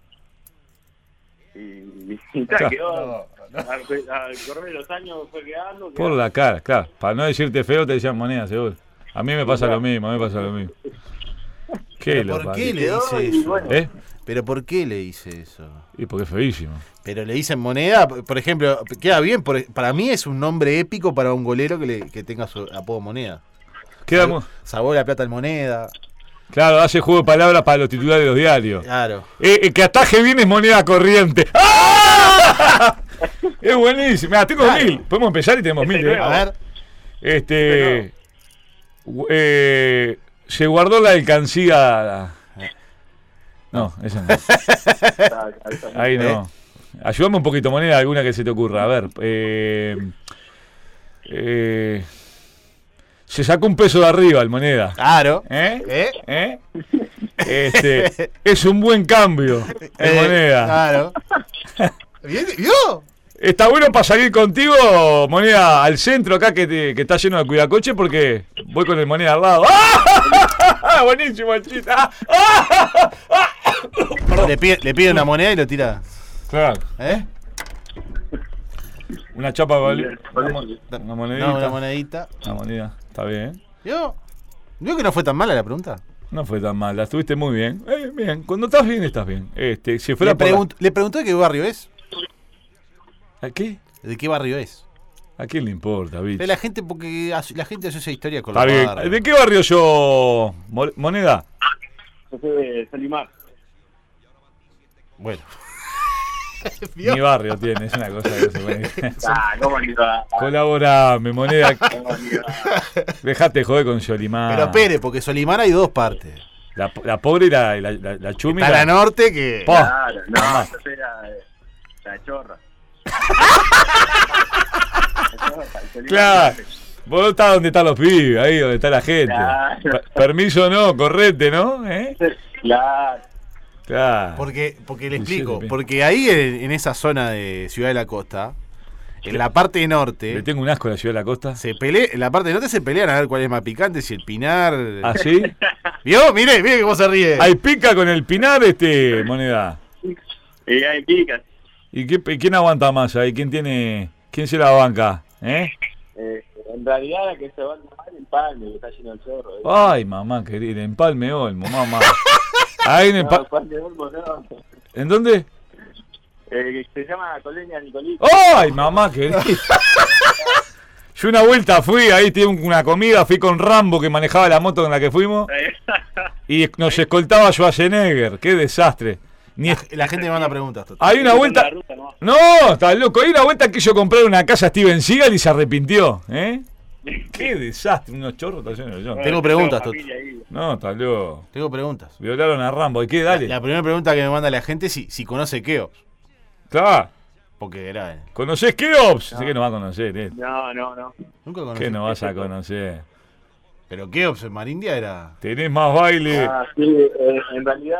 [SPEAKER 3] Y, y tal,
[SPEAKER 1] Claro.
[SPEAKER 3] quedó. Al, al correr de los años fue quedando.
[SPEAKER 1] Por la cara, claro. Para no decirte feo te decían moneda, seguro. A mí me pasa lo mismo, a mí me pasa lo mismo. ¿Qué
[SPEAKER 2] ¿Pero
[SPEAKER 1] lo
[SPEAKER 2] por
[SPEAKER 1] parió?
[SPEAKER 2] qué le
[SPEAKER 3] Quedó
[SPEAKER 2] dice
[SPEAKER 3] y
[SPEAKER 2] eso?
[SPEAKER 3] bueno.
[SPEAKER 1] ¿Eh?
[SPEAKER 2] ¿Pero por qué le dice eso?
[SPEAKER 1] Y porque es feísimo.
[SPEAKER 2] Pero le dicen moneda, por ejemplo, queda bien, por- para mí es un nombre épico para un golero que, le, que tenga su apodo moneda.
[SPEAKER 1] Quedamos.
[SPEAKER 2] Sabor la plata en moneda,
[SPEAKER 1] Claro, hace juego de palabras para los titulares de los diarios.
[SPEAKER 2] claro.
[SPEAKER 1] Eh, eh, que ataje bien es moneda corriente. ¡Ah! Es buenísimo. Mira, tengo
[SPEAKER 2] Claro.
[SPEAKER 1] mil. Podemos empezar y tenemos mil. ¿eh?
[SPEAKER 2] A ver,
[SPEAKER 1] Este. gu- eh, se guardó la alcancía. No, esa no. Ahí no. Ayúdame un poquito, Moneda, alguna que se te ocurra. A ver. Eh, eh, se sacó un peso de arriba el Moneda.
[SPEAKER 2] Claro.
[SPEAKER 1] ¿Eh?
[SPEAKER 2] ¿Eh?
[SPEAKER 1] ¿Eh? Este, es un buen cambio el
[SPEAKER 2] Eh,
[SPEAKER 1] Moneda.
[SPEAKER 2] Claro. ¿Vio? ¿Vio?
[SPEAKER 1] Está bueno para salir contigo, Moneda, al centro acá que, te, que está lleno de cuidacoche porque voy con el Moneda al lado. ¡Ah! Buenísimo el chiste. ¡Ah! ¡Ah! ¡Ah!
[SPEAKER 2] Le pide, le pide una moneda y lo tira.
[SPEAKER 1] Claro.
[SPEAKER 2] ¿Eh?
[SPEAKER 1] Una chapa vale.
[SPEAKER 3] Bien,
[SPEAKER 1] Una,
[SPEAKER 3] vale.
[SPEAKER 1] mo- una monedita.
[SPEAKER 2] No, una monedita.
[SPEAKER 1] Una moneda. Está bien.
[SPEAKER 2] ¿Vio? ¿Vio que no fue tan mala la pregunta?
[SPEAKER 1] No fue tan mal. La estuviste muy bien. Eh, bien. Cuando estás bien, estás bien. Este, si fuera
[SPEAKER 2] Le,
[SPEAKER 1] por la-
[SPEAKER 2] pregunt- le preguntó de qué barrio es.
[SPEAKER 1] ¿A qué?
[SPEAKER 2] ¿De qué barrio es?
[SPEAKER 1] ¿A quién le importa, bicho?
[SPEAKER 2] De la gente, porque hace- la gente hace esa historia con
[SPEAKER 1] Está
[SPEAKER 2] los
[SPEAKER 1] bien.
[SPEAKER 2] barrios.
[SPEAKER 1] ¿De qué barrio yo, Mo- Moneda?
[SPEAKER 3] Yo soy de Salimar.
[SPEAKER 2] Bueno.
[SPEAKER 1] Mi barrio tiene, es una cosa que se puede.
[SPEAKER 3] Ah, ¿cómo ni va?
[SPEAKER 1] Colaborame, Moneda.
[SPEAKER 3] ¿Cómo ni va?
[SPEAKER 1] Dejate de joder con Solimar.
[SPEAKER 2] Pero espere, porque Solimar hay dos partes.
[SPEAKER 1] La, la pobre y la, la, la, la chumi.
[SPEAKER 2] Está la norte que...
[SPEAKER 1] Po.
[SPEAKER 3] Claro, no,
[SPEAKER 1] Mamá.
[SPEAKER 3] yo soy la, la chorra. La chorra, el Salimar.
[SPEAKER 1] Claro. Vos estás donde están los pibes, ahí donde está la gente.
[SPEAKER 3] Claro.
[SPEAKER 1] Per- permiso no, correte, ¿no? ¿Eh?
[SPEAKER 3] Claro.
[SPEAKER 1] Claro.
[SPEAKER 2] Porque, porque le
[SPEAKER 1] Sí,
[SPEAKER 2] explico,
[SPEAKER 1] sí,
[SPEAKER 2] porque ahí en, en esa zona de Ciudad de la Costa, en la parte
[SPEAKER 1] Le
[SPEAKER 2] norte,
[SPEAKER 1] tengo un asco a la ciudad de la costa.
[SPEAKER 2] se pelea, en la parte norte se pelean a ver cuál es más picante, si el pinar.
[SPEAKER 1] ¿Ah, sí?
[SPEAKER 2] ¿Vio? Mire, mire cómo se ríe.
[SPEAKER 1] Hay pica con el pinar, este, Moneda.
[SPEAKER 3] Y hay picas.
[SPEAKER 1] ¿Y qué, y quién aguanta más ahí? ¿Quién tiene, quién se la banca? ¿Eh?
[SPEAKER 3] Eh, en realidad la que se va a tomar el palme, que está lleno de chorro. ¿eh?
[SPEAKER 1] Ay, mamá querida, Empalme Olmo, mamá. Ahí en
[SPEAKER 3] No,
[SPEAKER 1] Empa-
[SPEAKER 3] Palme Olmo, no.
[SPEAKER 1] ¿En dónde?
[SPEAKER 3] Eh, que se llama Coleña Nicolito.
[SPEAKER 1] ¡Ay, mamá querida! Yo una vuelta fui, ahí tenía una comida, fui con Rambo que manejaba la moto con la que fuimos y nos escoltaba Schwarzenegger. ¡Qué desastre! Ni es-
[SPEAKER 2] La gente me manda preguntas. Toto.
[SPEAKER 1] Hay una vuelta... No, está loco. Hay una vuelta quiso comprar una casa a Steven Seagal y se arrepintió. ¿Eh? ¡Qué desastre! Unos chorros está lleno de chorros.
[SPEAKER 2] Tengo preguntas, Toto.
[SPEAKER 1] No, está loco.
[SPEAKER 2] Tengo preguntas.
[SPEAKER 1] Violaron a Rambo. ¿Y qué? Dale.
[SPEAKER 2] La primera pregunta que me manda la gente es si, si conoce Keops.
[SPEAKER 1] Claro.
[SPEAKER 2] Porque era.
[SPEAKER 1] ¿Conocés Keops? Sé que no va a conocer, ¿eh?
[SPEAKER 3] No, no, no.
[SPEAKER 2] Nunca conocí.
[SPEAKER 1] ¿Qué no vas a conocer?
[SPEAKER 2] Pero Keops en Marindia era.
[SPEAKER 1] Tenés más baile.
[SPEAKER 3] Ah, sí, eh, en realidad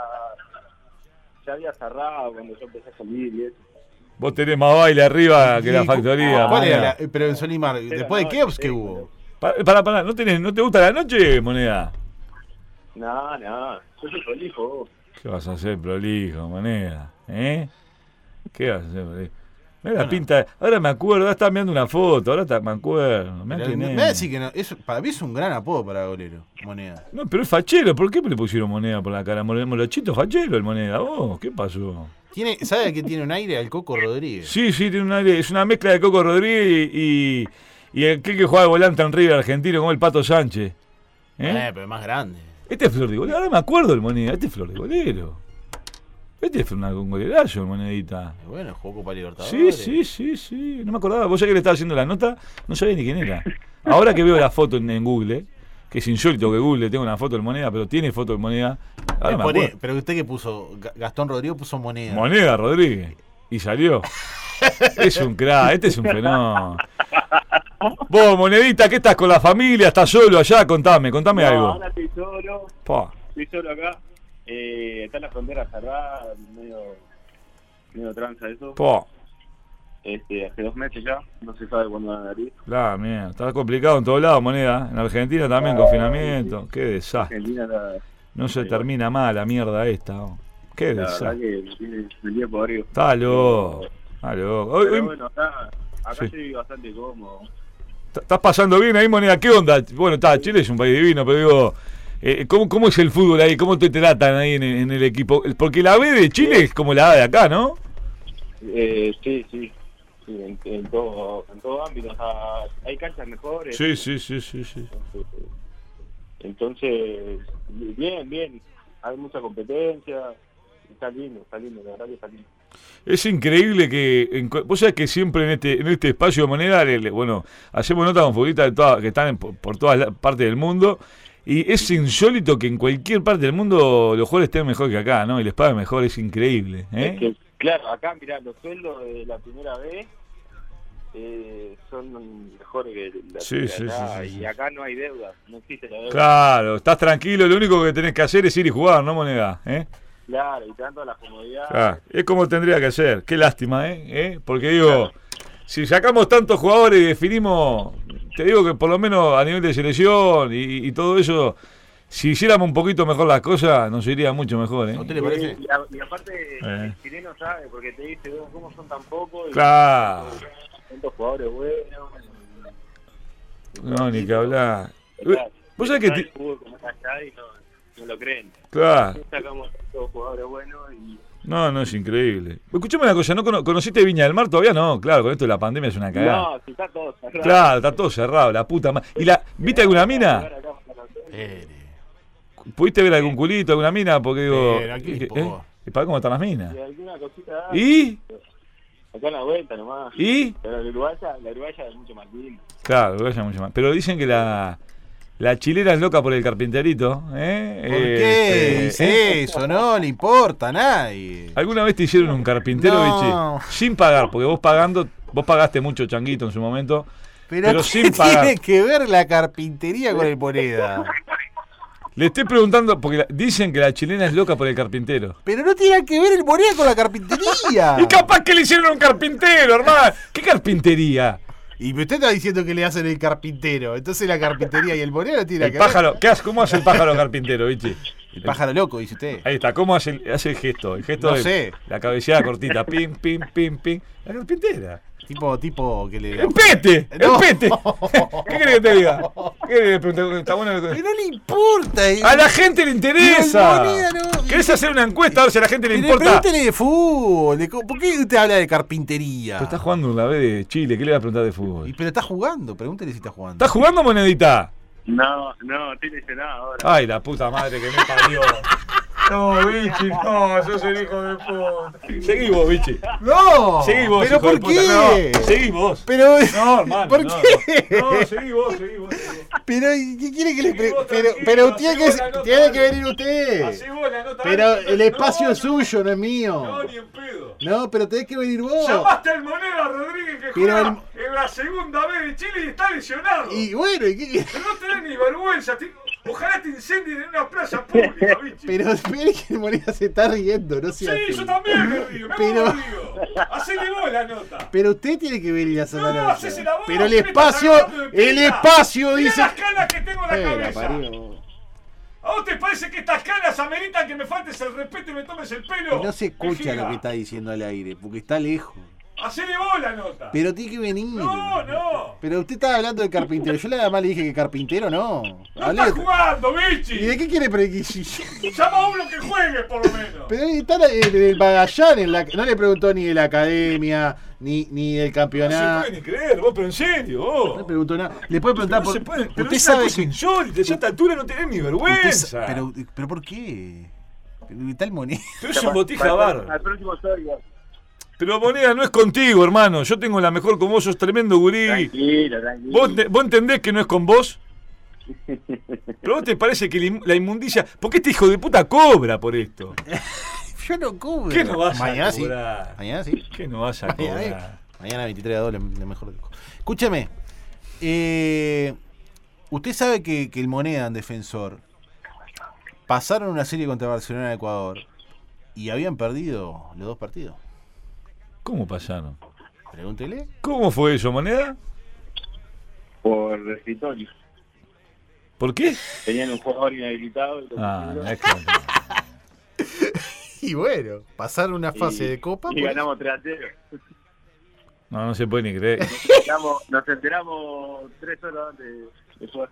[SPEAKER 3] ya había cerrado cuando yo empecé a salir y eso.
[SPEAKER 1] Vos tenés más baile arriba que la
[SPEAKER 2] Y-
[SPEAKER 1] factoría.
[SPEAKER 2] ¿Cuál era?
[SPEAKER 1] Moneda.
[SPEAKER 2] La- pero en Solimar, después de Keops, ¿qué hubo?
[SPEAKER 1] Pa- Pará, pará, ¿no, tenés, ¿no te gusta la noche, Moneda?
[SPEAKER 3] No, no, yo soy prolijo, vos.
[SPEAKER 1] ¿Qué vas a hacer, prolijo, Moneda? ¿Eh? ¿Qué vas a hacer, prolijo? Mira la pinta. Ahora me acuerdo, ahora estaba mirando una foto, ahora está- me acuerdo. Mirá
[SPEAKER 2] Pero
[SPEAKER 1] quién
[SPEAKER 2] me
[SPEAKER 1] es.
[SPEAKER 2] me va a decir que no. Eso, para mí es un gran apodo para golero. Moneda.
[SPEAKER 1] No, pero es fachero, ¿por qué le pusieron Moneda por la cara? Mole- Molochito fachero el Moneda, vos, ¿qué pasó?
[SPEAKER 2] Tiene, ¿sabe a qué tiene un aire? Al Coco Rodríguez.
[SPEAKER 1] Sí, sí, tiene un aire, es una mezcla de Coco Rodríguez y, y el que juega de volante en River argentino como el Pato Sánchez. ¿Eh?
[SPEAKER 2] Eh, pero es más grande.
[SPEAKER 1] Este es Flor de Golero, ahora me acuerdo el Moneda, este es Flor de Golero. Este es una- un golerazo, el Monedita.
[SPEAKER 2] Y bueno, jugó Copa
[SPEAKER 1] Sí,
[SPEAKER 2] Libertadores.
[SPEAKER 1] sí, sí, sí, no me acordaba. Vos ya que le estaba haciendo la nota, no sabía ni quién era. Ahora que veo la foto en, en Google, que es insólito que Google tenga una foto del Moneda, pero tiene foto del Moneda. Ahora
[SPEAKER 2] Le
[SPEAKER 1] me
[SPEAKER 2] pone-
[SPEAKER 1] acuerdo.
[SPEAKER 2] pero usted que puso, Ga- Gastón Rodrigo puso moneda.
[SPEAKER 1] Moneda Rodríguez. Y salió. Es un crack, este es un fenómeno. Vos, Monedita, ¿qué estás con la familia? ¿Estás solo allá? Contame, contame
[SPEAKER 3] No,
[SPEAKER 1] algo.
[SPEAKER 3] ahora estoy solo,
[SPEAKER 1] Pa.
[SPEAKER 3] estoy solo acá. Eh, está la frontera cerrada, medio, medio tranza eso.
[SPEAKER 1] Pa.
[SPEAKER 3] Este, hace dos meses ya, no se sabe cuándo van a abrir.
[SPEAKER 1] La mierda, está complicado en todos lados, Moneda. En Argentina también, confinamiento. Qué desastre.
[SPEAKER 3] Argentina la,
[SPEAKER 1] No se termina más la mierda esta. oh. Qué
[SPEAKER 3] la verdad
[SPEAKER 1] desastre.
[SPEAKER 3] que me tiene el día podrido.
[SPEAKER 1] Está loco. Está loco. Hoy-
[SPEAKER 3] Pero
[SPEAKER 1] hoy-
[SPEAKER 3] bueno, acá, acá
[SPEAKER 1] Sí.
[SPEAKER 3] estoy bastante cómodo.
[SPEAKER 1] ¿Estás pasando bien ahí, Moneda? ¿Qué onda? Bueno, está, Chile es un país divino, pero digo, eh, ¿cómo, ¿cómo es el fútbol ahí? ¿Cómo te tratan ahí en, en el equipo? Porque la B de Chile es como la A de acá, ¿no?
[SPEAKER 3] Eh, sí, sí, sí, en, en todo, en todo ámbito. O sea, hay canchas mejores.
[SPEAKER 1] Sí, sí, sí, sí, sí.
[SPEAKER 3] Entonces, bien, bien. Hay mucha competencia. Está lindo, está lindo, la verdad que está lindo.
[SPEAKER 1] Es increíble que, en cu- vos sabés que siempre en este en este espacio de Moneda, le- le- bueno, hacemos notas con futbolistas de toda- que están en- por, por todas las partes del mundo, y es insólito que en cualquier parte del mundo los jugadores estén mejor que acá, ¿no? Y les paguen mejor, es increíble, ¿eh?
[SPEAKER 3] Es que Claro, acá, mirá, los sueldos de la primera vez eh, son mejores que la
[SPEAKER 1] Sí,
[SPEAKER 3] primera
[SPEAKER 1] sí,
[SPEAKER 3] acá,
[SPEAKER 1] sí, sí, sí.
[SPEAKER 3] y acá no hay deuda, no existe la deuda.
[SPEAKER 1] Claro, estás tranquilo, lo único que tenés que hacer es ir y jugar, ¿no, Moneda? ¿Eh?
[SPEAKER 3] Claro, y tanto la comodidad.
[SPEAKER 1] Claro, es como tendría que ser. Qué lástima, ¿eh? ¿Eh? Porque digo, si sacamos tantos jugadores y definimos, te digo que por lo menos a nivel de selección y, y todo eso, si hiciéramos un poquito mejor las cosas, nos iría mucho mejor, ¿eh?
[SPEAKER 2] ¿A usted le parece?
[SPEAKER 3] Y, y a- y aparte,
[SPEAKER 1] Eh.
[SPEAKER 3] el chileno sabe, porque te dice, "Oh, ¿cómo son tan pocos? Y
[SPEAKER 1] Claro.
[SPEAKER 3] tantos jugadores buenos.
[SPEAKER 1] No, ni que hablar.
[SPEAKER 3] Claro,
[SPEAKER 1] Vos sabés que...
[SPEAKER 3] sabe
[SPEAKER 1] ti-
[SPEAKER 3] el fútbol como está allá y no, no lo creen.
[SPEAKER 1] Claro.
[SPEAKER 3] Sacamos todos jugadores buenos y
[SPEAKER 1] No, no, es increíble. Escuchame una cosa, ¿no cono- conociste Viña del Mar todavía? No, claro, con esto de la pandemia es una cagada.
[SPEAKER 3] no, si está todo cerrado.
[SPEAKER 1] Claro, está todo cerrado, la puta madre. ¿Y la, viste alguna mina?
[SPEAKER 2] Eh,
[SPEAKER 1] ¿Pudiste ver algún culito, alguna mina? Porque digo...
[SPEAKER 2] Pero, ¿a qué le
[SPEAKER 1] ¿eh?
[SPEAKER 2] importa?
[SPEAKER 1] ¿Y para cómo están las minas?
[SPEAKER 3] Y alguna cosita
[SPEAKER 1] ¿Y?
[SPEAKER 3] acá en la vuelta nomás.
[SPEAKER 1] ¿Y?
[SPEAKER 3] Pero la uruguaya, la uruguaya es mucho más linda.
[SPEAKER 1] Claro, lo vaya mucho más. Pero dicen que la, la chilena es loca por el carpinterito, ¿eh?
[SPEAKER 2] ¿Por
[SPEAKER 1] Eh,
[SPEAKER 2] qué
[SPEAKER 1] eh,
[SPEAKER 2] dice eso? No le importa a nadie.
[SPEAKER 1] ¿Alguna vez te hicieron un carpintero,
[SPEAKER 2] No.
[SPEAKER 1] bichi? Sin pagar, porque vos pagando, vos pagaste mucho changuito en su momento,
[SPEAKER 2] Pero,
[SPEAKER 1] pero
[SPEAKER 2] ¿qué
[SPEAKER 1] sin pagar.
[SPEAKER 2] tiene que ver la carpintería con el Moneda?
[SPEAKER 1] Le estoy preguntando, porque la- dicen que la chilena es loca por el carpintero.
[SPEAKER 2] Pero no tiene que ver el Moneda con la carpintería.
[SPEAKER 1] Y capaz que le hicieron un carpintero, hermano. ¿Qué carpintería?
[SPEAKER 2] Y usted está diciendo que le hacen el carpintero. Entonces la carpintería y el Moneda no tienen
[SPEAKER 1] El
[SPEAKER 2] que
[SPEAKER 1] pájaro, ¿qué hace? ¿Cómo hace el pájaro carpintero, bichi?
[SPEAKER 2] ver. El pájaro loco, dice usted.
[SPEAKER 1] Ahí está, ¿cómo hace el, hace el gesto? El gesto
[SPEAKER 2] No
[SPEAKER 1] de
[SPEAKER 2] sé.
[SPEAKER 1] la cabeceada cortita, pim, pim, pim, pim. La carpintera.
[SPEAKER 2] Tipo, tipo que le.
[SPEAKER 1] ¡El pete!
[SPEAKER 2] No.
[SPEAKER 1] ¡El pete! ¿Qué querés que te diga? ¿Qué querés que te pregunte? ¿Está bueno?
[SPEAKER 2] Pero no le importa. eh.
[SPEAKER 1] A la gente le interesa.
[SPEAKER 2] Pero el Moneda no-
[SPEAKER 1] ¿Querés hacer una encuesta a ver si a la gente le
[SPEAKER 2] Pero
[SPEAKER 1] importa?
[SPEAKER 2] pregúntele de fútbol. de co- ¿Por qué usted habla de carpintería?
[SPEAKER 1] Pero está jugando en la B de Chile, ¿qué le va a preguntar de
[SPEAKER 2] Y,
[SPEAKER 1] fútbol?
[SPEAKER 2] pero está jugando, pregúntele si está jugando.
[SPEAKER 1] ¿Estás jugando, Monedita?
[SPEAKER 3] No, no, estoy lesionado ahora.
[SPEAKER 1] Ay, la puta madre que me parió. No, bichi, no, sos el hijo de puta. Seguí vos, bichi.
[SPEAKER 2] ¡No!
[SPEAKER 1] Seguí vos,
[SPEAKER 2] ¿Pero
[SPEAKER 1] hijo de
[SPEAKER 2] por
[SPEAKER 1] puta.
[SPEAKER 2] qué?
[SPEAKER 1] No, seguí vos.
[SPEAKER 2] Pero,
[SPEAKER 1] No, hermano.
[SPEAKER 2] ¿por
[SPEAKER 1] no,
[SPEAKER 2] qué?
[SPEAKER 1] No, no, seguí vos, seguí vos. Seguí vos.
[SPEAKER 2] Pero, ¿y ¿qué quiere que le
[SPEAKER 1] Seguí
[SPEAKER 2] pre-
[SPEAKER 1] vos,
[SPEAKER 2] Pero,
[SPEAKER 1] tranquilo,
[SPEAKER 2] pero tiene que,
[SPEAKER 1] hacé vos la nota,
[SPEAKER 2] tiene
[SPEAKER 1] dale.
[SPEAKER 2] que venir usted.
[SPEAKER 1] Hacé vos la nota.
[SPEAKER 2] Pero
[SPEAKER 1] dale,
[SPEAKER 2] el
[SPEAKER 1] no,
[SPEAKER 2] espacio
[SPEAKER 1] no,
[SPEAKER 2] es suyo, no es mío.
[SPEAKER 1] No, ni en pedo.
[SPEAKER 2] No, pero tenés que venir vos.
[SPEAKER 1] Llamaste al Moneda Rodríguez que
[SPEAKER 2] Pero
[SPEAKER 1] juega en la segunda vez de Chile y está lesionado.
[SPEAKER 2] Y bueno, ¿y qué quiere?
[SPEAKER 1] Pero no tenés ni vergüenza. te- Ojalá te incendien en una playa pública, bichi.
[SPEAKER 2] Pero espere que el Moneda se está riendo, no sea
[SPEAKER 1] Sí,
[SPEAKER 2] así.
[SPEAKER 1] yo también me río. Me
[SPEAKER 2] Pero-
[SPEAKER 1] río. Hacele vos la nota.
[SPEAKER 2] Pero usted tiene que venir a hacer
[SPEAKER 1] No,
[SPEAKER 2] la nota.
[SPEAKER 1] hacésela vos,
[SPEAKER 2] Pero el
[SPEAKER 1] ¿qué me
[SPEAKER 2] espacio,
[SPEAKER 1] estás agarrando de
[SPEAKER 2] el
[SPEAKER 1] pila?
[SPEAKER 2] espacio
[SPEAKER 1] Mirá
[SPEAKER 2] dice.
[SPEAKER 1] las canas que tengo en la
[SPEAKER 2] Eh, la
[SPEAKER 1] cabeza.
[SPEAKER 2] parió.
[SPEAKER 1] ¿A vos te parece que estas canas ameritan que me faltes el respeto y me tomes el pelo?
[SPEAKER 2] Y no se escucha
[SPEAKER 1] Vejiga.
[SPEAKER 2] lo que está diciendo al aire, porque está lejos.
[SPEAKER 1] Hacele vos la nota.
[SPEAKER 2] Pero tiene que venir.
[SPEAKER 1] No, no.
[SPEAKER 2] Pero usted estaba hablando de carpintero. Yo nada más le dije que carpintero no.
[SPEAKER 1] No
[SPEAKER 2] Hablé
[SPEAKER 1] estás
[SPEAKER 2] de-
[SPEAKER 1] jugando,
[SPEAKER 2] ¿Y
[SPEAKER 1] bichi.
[SPEAKER 2] de qué quiere pre-
[SPEAKER 1] Llama a uno que juegue, por lo menos.
[SPEAKER 2] Pero está en el Magallán, en la... no le preguntó ni de la academia, ni, ni del
[SPEAKER 1] No se
[SPEAKER 2] campeonato.
[SPEAKER 1] puede ni creer, vos, pero en serio, vos.
[SPEAKER 2] No le preguntó nada. Le puede
[SPEAKER 1] Pero
[SPEAKER 2] preguntar
[SPEAKER 1] no
[SPEAKER 2] por.
[SPEAKER 1] se puede, pero
[SPEAKER 2] usted
[SPEAKER 1] es una
[SPEAKER 2] sabe
[SPEAKER 1] cosa
[SPEAKER 2] que.
[SPEAKER 1] insólita, ya a esta altura no tenés ni
[SPEAKER 2] usted
[SPEAKER 1] vergüenza.
[SPEAKER 2] sa- pero, pero ¿por qué? Pero está el Moneda.
[SPEAKER 1] Pero es un botija bar.
[SPEAKER 3] Al próximo soy
[SPEAKER 1] Pero Moneda no es contigo, hermano. Yo tengo la mejor con vos, sos tremendo gurí.
[SPEAKER 3] Tranquilo, tranquilo.
[SPEAKER 1] ¿Vos, te- ¿Vos entendés que no es con vos? ¿Pero vos te parece que la in- la inmundicia... ¿Por qué este hijo de puta cobra por esto?
[SPEAKER 2] Yo no cubro.
[SPEAKER 1] ¿Qué no vas
[SPEAKER 2] Mañana
[SPEAKER 1] a
[SPEAKER 2] sí.
[SPEAKER 1] cobrar?
[SPEAKER 2] Mañana sí.
[SPEAKER 1] ¿Qué no vas a
[SPEAKER 2] Mañana,
[SPEAKER 1] cobrar?
[SPEAKER 2] Mañana veintitrés a dos, lo mejor de Escúchame. Eh, usted sabe que, que el Moneda en Defensor pasaron una serie contra Barcelona de Ecuador y habían perdido los dos partidos.
[SPEAKER 1] ¿Cómo pasaron?
[SPEAKER 2] Pregúntele.
[SPEAKER 1] ¿Cómo fue eso, Moneda?
[SPEAKER 3] Por escritorio.
[SPEAKER 1] ¿Por qué?
[SPEAKER 3] Tenían un jugador inhabilitado. Y lo
[SPEAKER 1] Ah,
[SPEAKER 3] pusieron.
[SPEAKER 1] no es que...
[SPEAKER 2] Y bueno, pasaron una fase
[SPEAKER 3] Y-
[SPEAKER 2] de Copa.
[SPEAKER 3] Y
[SPEAKER 2] por-
[SPEAKER 3] ganamos tres a cero.
[SPEAKER 1] No, no se puede ni creer.
[SPEAKER 3] Nos enteramos, nos enteramos tres horas antes de jugar.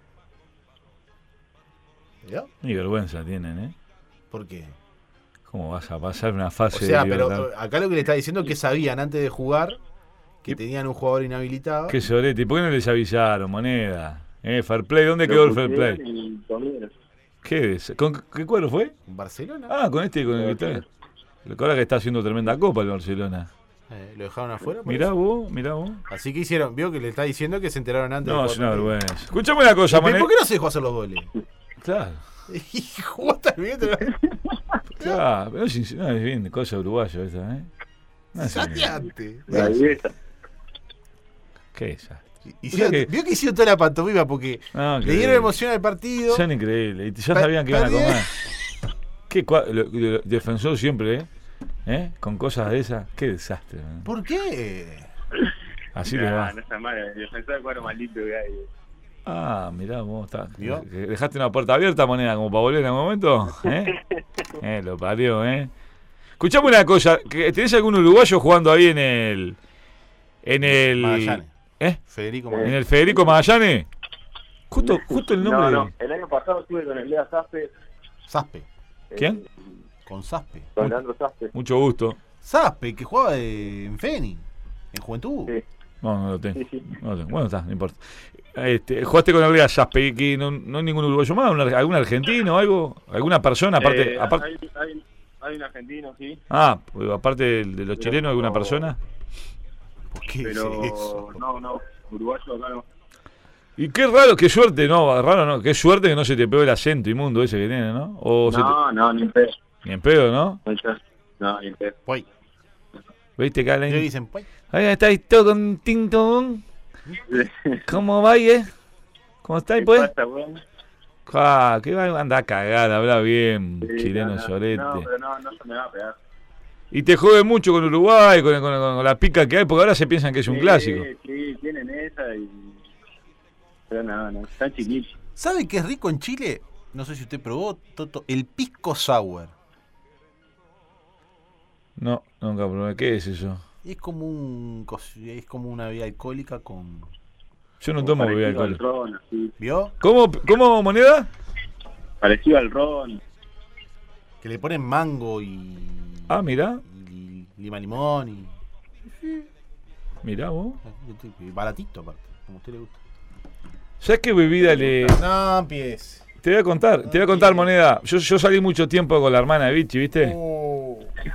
[SPEAKER 2] ¿Ya?
[SPEAKER 1] Ni vergüenza tienen, ¿eh?
[SPEAKER 2] ¿Por qué?
[SPEAKER 1] ¿Cómo vas a pasar una
[SPEAKER 2] O
[SPEAKER 1] fase
[SPEAKER 2] sea,
[SPEAKER 1] de
[SPEAKER 2] pero
[SPEAKER 1] libertad?
[SPEAKER 2] acá lo que le está diciendo es que sabían antes de jugar que
[SPEAKER 1] ¿Qué?
[SPEAKER 2] tenían un jugador inhabilitado.
[SPEAKER 1] ¿Qué sorete? ¿Por qué no les avisaron, Moneda? ¿Eh? Fair play, ¿dónde
[SPEAKER 3] Lo
[SPEAKER 1] quedó el fair
[SPEAKER 3] pusieron
[SPEAKER 1] play?
[SPEAKER 3] y comieron.
[SPEAKER 1] ¿Qué es? ¿Con qué cuadro fue?
[SPEAKER 2] Barcelona.
[SPEAKER 1] Ah, con este y con el que está. Lo que ahora que está haciendo tremenda copa el Barcelona.
[SPEAKER 2] Eh, lo dejaron afuera. por
[SPEAKER 1] Mirá
[SPEAKER 2] eso.
[SPEAKER 1] vos, mirá vos.
[SPEAKER 2] Así que hicieron, vio que le está diciendo que se enteraron antes.
[SPEAKER 1] No,
[SPEAKER 2] de
[SPEAKER 1] es una
[SPEAKER 2] jugar.
[SPEAKER 1] vergüenza. Escuchame una cosa,
[SPEAKER 2] ¿Por
[SPEAKER 1] Moneda.
[SPEAKER 2] qué no se dejó hacer los goles?
[SPEAKER 1] Claro,
[SPEAKER 2] Y jugó hasta el viento.
[SPEAKER 1] claro. Pero es, no, es bien cosa uruguayo esta, ¿eh? No es increíble.
[SPEAKER 2] Sateante.
[SPEAKER 3] La viveza.
[SPEAKER 1] ¿Qué desastre?
[SPEAKER 2] Hicieron-
[SPEAKER 1] que-
[SPEAKER 2] Vio que hicieron toda la pantomima porque
[SPEAKER 1] No,
[SPEAKER 2] le
[SPEAKER 1] que-
[SPEAKER 2] dieron emoción al partido.
[SPEAKER 1] Son increíbles. Y ya
[SPEAKER 2] Per-
[SPEAKER 1] sabían que iban a
[SPEAKER 2] perdieron.
[SPEAKER 1] comer. ¿Qué cua- lo- lo- defensor siempre, ¿eh? ¿Eh? Con cosas de esas. Qué desastre. ¿no?
[SPEAKER 2] ¿Por qué?
[SPEAKER 1] Así
[SPEAKER 3] Nah,
[SPEAKER 1] le va.
[SPEAKER 3] no está mal, el defensor del cuadro más lindo que hay.
[SPEAKER 1] Ah, mirá, vos está.
[SPEAKER 2] ¿Vio?
[SPEAKER 1] ¿Dejaste una puerta abierta, Moneda, como para volver en algún momento? ¿Eh? eh lo parió, ¿eh? Escuchame una cosa. que- ¿Tenés algún uruguayo jugando ahí en el. En el.
[SPEAKER 2] Magallanes.
[SPEAKER 1] ¿Eh?
[SPEAKER 2] Federico
[SPEAKER 1] ¿En
[SPEAKER 2] Magallanes.
[SPEAKER 1] el Federico Magallanes? Justo, justo el nombre.
[SPEAKER 3] No,
[SPEAKER 1] de-
[SPEAKER 3] no, el año pasado estuve con el Lea Saspe.
[SPEAKER 2] Zaspe.
[SPEAKER 1] ¿Quién?
[SPEAKER 2] Con Zaspe.
[SPEAKER 3] Con Leandro Saspe.
[SPEAKER 1] Mucho gusto.
[SPEAKER 2] Zaspe, que jugaba de- en Fénix. En Juventud.
[SPEAKER 3] Sí.
[SPEAKER 1] No, no lo tengo.
[SPEAKER 3] Sí, sí.
[SPEAKER 1] No lo tengo. Bueno, está, no importa. Este, ¿Jugaste con Andrea Jaspe? ¿Que no, no hay ningún uruguayo más? ¿Un ar- ¿Algún argentino o algo? ¿Alguna persona aparte?
[SPEAKER 3] Eh,
[SPEAKER 1] aparte
[SPEAKER 3] hay, hay, hay un argentino, sí.
[SPEAKER 1] ah, pues, aparte de, de los chilenos, ¿alguna
[SPEAKER 3] no.
[SPEAKER 1] persona?
[SPEAKER 2] ¿Por qué
[SPEAKER 3] Pero
[SPEAKER 2] dice eso?
[SPEAKER 3] no, no, uruguayo acá no.
[SPEAKER 1] Y qué raro, qué suerte, no, raro no, qué suerte que no se te pegó el acento inmundo ese que tiene, ¿no? O se
[SPEAKER 3] No, no, ni en pedo.
[SPEAKER 1] te- ni en pedo, ¿no?
[SPEAKER 3] No, ni en pedo.
[SPEAKER 2] Puey.
[SPEAKER 1] ¿Viste que
[SPEAKER 2] Le
[SPEAKER 1] Alain?
[SPEAKER 2] dicen Puey.
[SPEAKER 1] Ahí estáis todo con Tintón. ¿Cómo va, eh? ¿Cómo estáis,
[SPEAKER 3] ¿Qué
[SPEAKER 1] pues?
[SPEAKER 3] pasa, weón?
[SPEAKER 1] Ah, ¿qué va? Anda a cagar, habla bien,
[SPEAKER 3] Sí,
[SPEAKER 1] chileno
[SPEAKER 3] no, no,
[SPEAKER 1] sorete.
[SPEAKER 3] No, pero no, no se me va a pegar.
[SPEAKER 1] Y te jode mucho con Uruguay, con, con- con la pica que hay, porque ahora se piensan que es un
[SPEAKER 3] Sí,
[SPEAKER 1] clásico.
[SPEAKER 3] Sí, tienen esa y... Pero no, no, están chiquitos.
[SPEAKER 2] ¿Sabe qué es rico en Chile? No sé si usted probó, Toto. El pisco sour.
[SPEAKER 1] No, nunca probé. ¿Qué es eso?
[SPEAKER 2] Es como un cos- es como una bebida alcohólica con.
[SPEAKER 1] Yo no tomo bebida
[SPEAKER 3] Parecido al
[SPEAKER 1] alcohólica.
[SPEAKER 3] ron, así.
[SPEAKER 2] ¿Vio?
[SPEAKER 1] ¿Cómo, ¿Cómo, moneda?
[SPEAKER 3] Parecido al ron.
[SPEAKER 2] Que le ponen mango y.
[SPEAKER 1] Ah, mirá,
[SPEAKER 2] y lima limón y.
[SPEAKER 1] mirá vos.
[SPEAKER 2] y baratito aparte, como a usted le gusta.
[SPEAKER 1] ¿Sabes qué bebida le...?
[SPEAKER 2] No, empiece.
[SPEAKER 1] Te voy a contar, te voy a contar, moneda. Yo, yo salí mucho tiempo con la hermana de Vichy, ¿viste?
[SPEAKER 2] Oh.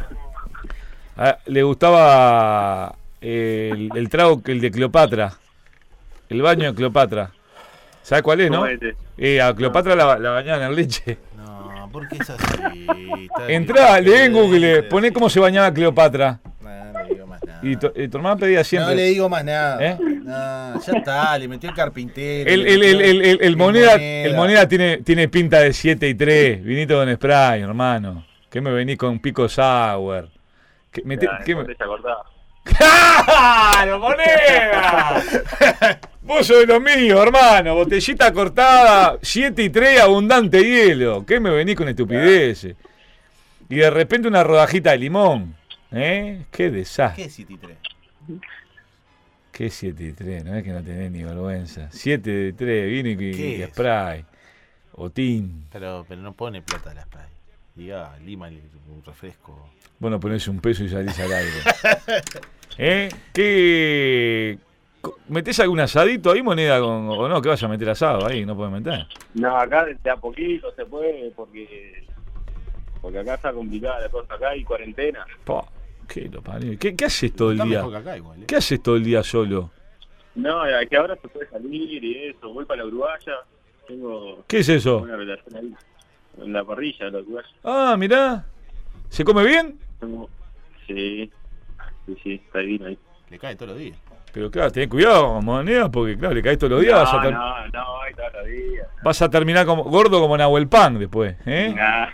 [SPEAKER 1] Ah, le gustaba el, el trago, que el de Cleopatra. El baño de Cleopatra. ¿Sabes cuál es, no?
[SPEAKER 3] ¿Cómo es ese?
[SPEAKER 1] Eh, a Cleopatra la, la bañaban en leche.
[SPEAKER 2] No, ¿por qué es así? Está
[SPEAKER 1] Entrá,
[SPEAKER 2] bien.
[SPEAKER 1] lee en Google, poné cómo se bañaba Cleopatra.
[SPEAKER 2] No, no le digo más nada.
[SPEAKER 1] Y tu, y tu hermana pedía siempre...
[SPEAKER 2] No le digo más nada.
[SPEAKER 1] ¿Eh?
[SPEAKER 2] No, ya está, le metió el carpintero.
[SPEAKER 1] El,
[SPEAKER 2] le
[SPEAKER 1] el,
[SPEAKER 2] metió
[SPEAKER 1] el, el, el, el moneda,
[SPEAKER 2] moneda.
[SPEAKER 1] el moneda tiene, tiene pinta de siete y tres. Vinito con spray, hermano. ¿Qué me venís con pico sour? ¿Qué, me te-
[SPEAKER 3] Ya,
[SPEAKER 1] qué me-
[SPEAKER 3] botella cortada.
[SPEAKER 1] ¡Claro, moneda! Vos sos de lo mío, hermano. Botellita cortada, siete y tres, abundante hielo. ¿Qué me venís con estupideces? Y de repente una rodajita de limón. ¿Eh? Qué desastre.
[SPEAKER 2] ¿Qué es siete y tres?
[SPEAKER 1] ¿Qué siete y tres? No es que no tenés ni vergüenza. siete de tres, vino y, y
[SPEAKER 2] ¿Qué es?
[SPEAKER 1] spray. Otín.
[SPEAKER 2] Pero, pero no pone plata la spray. Diga, lima, un refresco.
[SPEAKER 1] Vos no ponés un peso y salís al aire. ¿Eh? ¿Qué? co- ¿Metés algún asadito ahí, moneda? Con, o no, que vas a meter asado ahí, no podés meter.
[SPEAKER 3] No, acá de, de a poquito se puede porque porque acá está complicada la cosa. Acá hay cuarentena.
[SPEAKER 1] Pa, ¿qué, lo parió? ¿Qué, ¿Qué haces todo el
[SPEAKER 2] Está
[SPEAKER 1] día?
[SPEAKER 2] mejor que acá igual, ¿eh?
[SPEAKER 1] ¿Qué haces todo el día solo?
[SPEAKER 3] No, es que ahora se puede salir y eso. Voy para la Uruguaya. Tengo
[SPEAKER 1] ¿Qué es eso?
[SPEAKER 3] una relación ahí. En la parrilla de la Uruguaya.
[SPEAKER 1] Ah, mirá. ¿Se come bien?
[SPEAKER 3] Tengo... Sí, sí, sí, está divino ahí.
[SPEAKER 2] Le cae todos los días.
[SPEAKER 1] Pero claro, tenés cuidado, moneda, porque claro, le caes todos los días.
[SPEAKER 3] No,
[SPEAKER 1] vas, a ter-
[SPEAKER 3] no, no, ahí todos los días.
[SPEAKER 1] vas a terminar como gordo como Nahuel Pan después. ¿Eh?
[SPEAKER 3] Nah.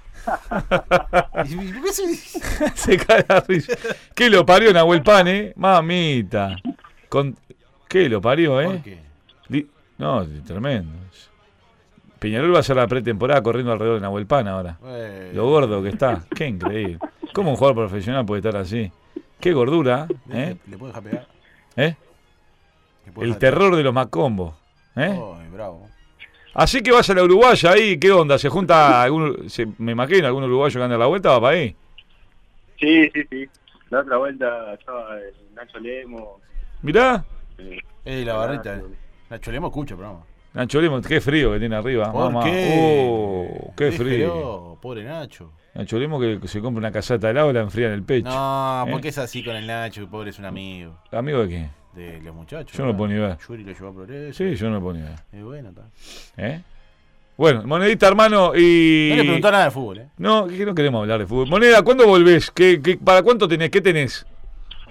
[SPEAKER 2] ¿Y por qué se-
[SPEAKER 1] Se cae la risa. ¿Qué lo parió Nahuel Pan, eh? Mamita. Con... ¿Qué lo parió, eh?
[SPEAKER 2] ¿Por qué?
[SPEAKER 1] Di- No, tremendo. Peñarol va a hacer la pretemporada corriendo alrededor de Nahuel Pan ahora.
[SPEAKER 2] Eh,
[SPEAKER 1] Lo gordo que está. Qué increíble. ¿Cómo un jugador profesional puede estar así? Qué gordura, ¿eh?
[SPEAKER 2] ¿Le puedo dejar pegar?
[SPEAKER 1] ¿Eh?
[SPEAKER 2] ¿Le puedo
[SPEAKER 1] El
[SPEAKER 2] dejar
[SPEAKER 1] terror de los macombos. ¿eh?
[SPEAKER 2] pegar? Ay, bravo.
[SPEAKER 1] Así que vas a la Uruguaya ahí, ¿qué onda? ¿Se junta algún, se- me imagino, algún uruguayo que anda a la vuelta, va para ahí?
[SPEAKER 3] Sí, sí, sí. La otra vuelta estaba el Nacho Lemo.
[SPEAKER 1] Mirá,
[SPEAKER 3] eh,
[SPEAKER 2] Eh, la barrita.
[SPEAKER 3] Nacho.
[SPEAKER 2] Nacho Lemo escucha, programa.
[SPEAKER 1] Nacho Lemos, qué frío que tiene arriba.
[SPEAKER 2] ¿Por
[SPEAKER 1] mamá.
[SPEAKER 2] qué?
[SPEAKER 1] Oh, qué frío.
[SPEAKER 2] Déjelo, pobre Nacho.
[SPEAKER 1] Nacho Lemos que se compra una casata de helado y la enfría en el pecho.
[SPEAKER 2] No,
[SPEAKER 1] ¿Eh?
[SPEAKER 2] porque es así con el Nacho, pobre es un amigo
[SPEAKER 1] ¿Amigo de qué?
[SPEAKER 2] de los muchachos.
[SPEAKER 1] Yo no lo puedo ni ver.
[SPEAKER 2] Yuri lo llevó a Progreso.
[SPEAKER 1] Sí, yo no me ponía.
[SPEAKER 2] Es bueno, está.
[SPEAKER 1] ¿Eh? Bueno, Monedita, hermano, y...
[SPEAKER 2] No le preguntó nada de fútbol, ¿eh?
[SPEAKER 1] No, que no queremos hablar de fútbol. Moneda, ¿cuándo volvés? ¿Qué, qué, ¿Para cuánto tenés? ¿Qué tenés?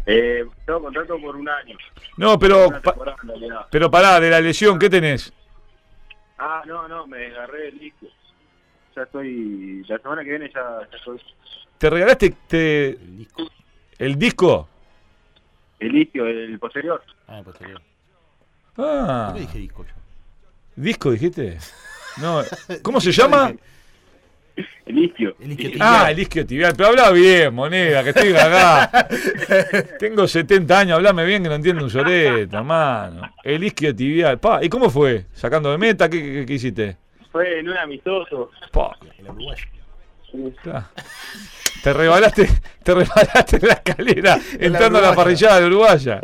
[SPEAKER 3] Eh, tengo contrato por un año.
[SPEAKER 1] No, pero,
[SPEAKER 3] Una
[SPEAKER 1] pa-
[SPEAKER 3] temporada, en realidad.
[SPEAKER 1] pero pará, de la lesión, ¿qué tenés?
[SPEAKER 3] Ah, no, no, me agarré el disco. Ya estoy... La semana que viene ya, ya estoy...
[SPEAKER 1] ¿Te regalaste te-
[SPEAKER 2] El disco.
[SPEAKER 1] el disco?
[SPEAKER 3] El isquio, el posterior.
[SPEAKER 2] Ah, posterior.
[SPEAKER 1] Ah,
[SPEAKER 2] ¿Por qué dije disco yo?
[SPEAKER 1] ¿disco dijiste? No, ¿cómo se llama?
[SPEAKER 3] El isquio.
[SPEAKER 2] El isquio
[SPEAKER 3] Sí.
[SPEAKER 2] tibial.
[SPEAKER 1] Ah, el isquio tibial. Pero habla bien, moneda, que estoy acá. Tengo setenta años, hablame bien que no entiendo un sorete, hermano. El isquio tibial. Pa, ¿y cómo fue? ¿Sacando de meta? ¿Qué, qué, qué hiciste?
[SPEAKER 3] Fue en un amistoso.
[SPEAKER 1] Pa,
[SPEAKER 2] El uruguayo.
[SPEAKER 1] claro. Te rebalaste, te rebalaste en la escalera
[SPEAKER 2] En la
[SPEAKER 1] entrando a la
[SPEAKER 2] Uruguaya.
[SPEAKER 1] parrillada de Uruguaya.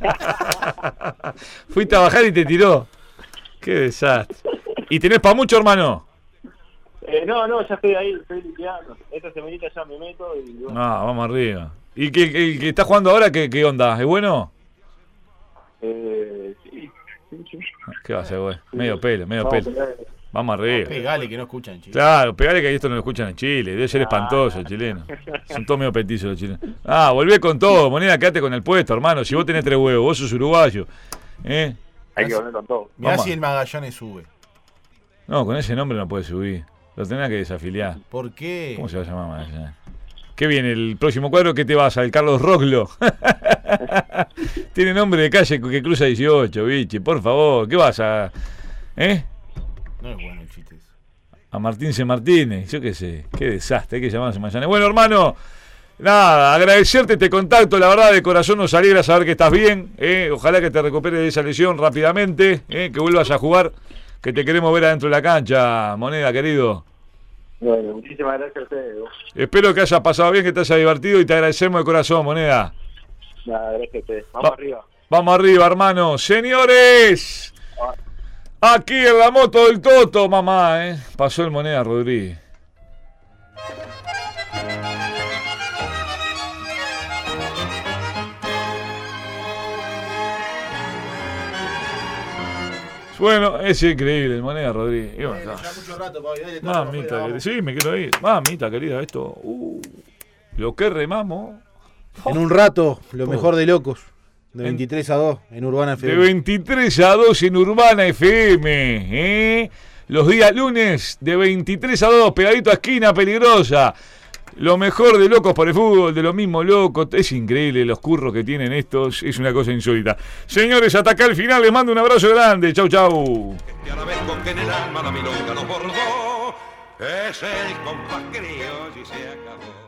[SPEAKER 1] Fuiste a bajar y te tiró. Qué desastre. ¿Y tenés pa' mucho, hermano?
[SPEAKER 3] Eh, no, no, ya estoy ahí, estoy limpiando. Esta semanita ya me meto y
[SPEAKER 1] No,
[SPEAKER 3] bueno.
[SPEAKER 1] vamos arriba. ¿Y que, que, que está jugando ahora qué, qué onda? ¿Es bueno?
[SPEAKER 3] Eh, sí, sí, sí.
[SPEAKER 1] ¿Qué va a ser, güey? Medio pelo, medio
[SPEAKER 3] Vamos a
[SPEAKER 1] pelo.
[SPEAKER 3] pelear.
[SPEAKER 1] Vamos arriba.
[SPEAKER 2] Pegale que no escuchan, chicos.
[SPEAKER 1] Claro, pegale que esto no lo escuchan en Chile. Debe ser espantoso el chileno. Son todos medio petizos los chilenos. Ah, volvé con todo. Moneda, quédate con el puesto, hermano. Si vos tenés tres huevos, vos sos uruguayo. ¿Eh?
[SPEAKER 3] Hay que volver con todo.
[SPEAKER 2] Mirá
[SPEAKER 1] Vamos.
[SPEAKER 2] si el Magallanes sube.
[SPEAKER 1] No, con ese nombre no puede subir. Lo tenés que desafiliar.
[SPEAKER 2] ¿Por qué?
[SPEAKER 1] ¿Cómo se va a llamar Magallanes? ¿Qué viene? ¿El próximo cuadro qué te vas? ¿Al Carlos Roglo? Tiene nombre de calle que cruza dieciocho, biche. Por favor, ¿qué vas a...? ¿Eh?
[SPEAKER 2] No es bueno el chiste ese.
[SPEAKER 1] A Martín C. Martínez, yo qué sé, qué desastre, hay que llamarse Magallanes. Bueno, hermano, nada, agradecerte este contacto, la verdad de corazón nos alegra saber que estás bien, eh, ojalá que te recuperes de esa lesión rápidamente, eh, que vuelvas a jugar, que te queremos ver adentro de la cancha, Moneda, querido.
[SPEAKER 3] Bueno, muchísimas gracias a ustedes. vos.
[SPEAKER 1] Espero que hayas pasado bien, que te hayas divertido y te agradecemos de corazón, Moneda.
[SPEAKER 3] Nada, gracias a ustedes. Vamos
[SPEAKER 1] Va-
[SPEAKER 3] arriba.
[SPEAKER 1] Vamos arriba, hermano. Señores, aquí en la moto del Toto, mamá, eh, pasó el Moneda Rodríguez. Bueno, es increíble el Moneda Rodríguez. Y bueno,
[SPEAKER 2] Ya mucho rato, Pablo, dale, todo,
[SPEAKER 1] mamita,
[SPEAKER 2] afuera,
[SPEAKER 1] querida.
[SPEAKER 2] vamos.
[SPEAKER 1] Sí, me quiero ir. Mamita, querida, esto. Uh, lo que remamos.
[SPEAKER 4] En un rato, lo
[SPEAKER 1] Oh.
[SPEAKER 4] mejor de locos. De
[SPEAKER 1] En-
[SPEAKER 4] veintitrés a dos, en Urbana F
[SPEAKER 1] De
[SPEAKER 4] M.
[SPEAKER 1] veintitrés a dos en Urbana F M. ¿eh? Los días lunes de veintitrés a dos, pegadito a esquina peligrosa. Lo mejor de Locos por el Fútbol, de lo mismo locos. Es increíble los curros que tienen estos. Es una cosa insólita. Señores, hasta acá el final. Les mando un abrazo grande. Chau, chau.
[SPEAKER 5] Que a la vez con que en el alma la milonga nos bordó, es el compás criollo y se acabó.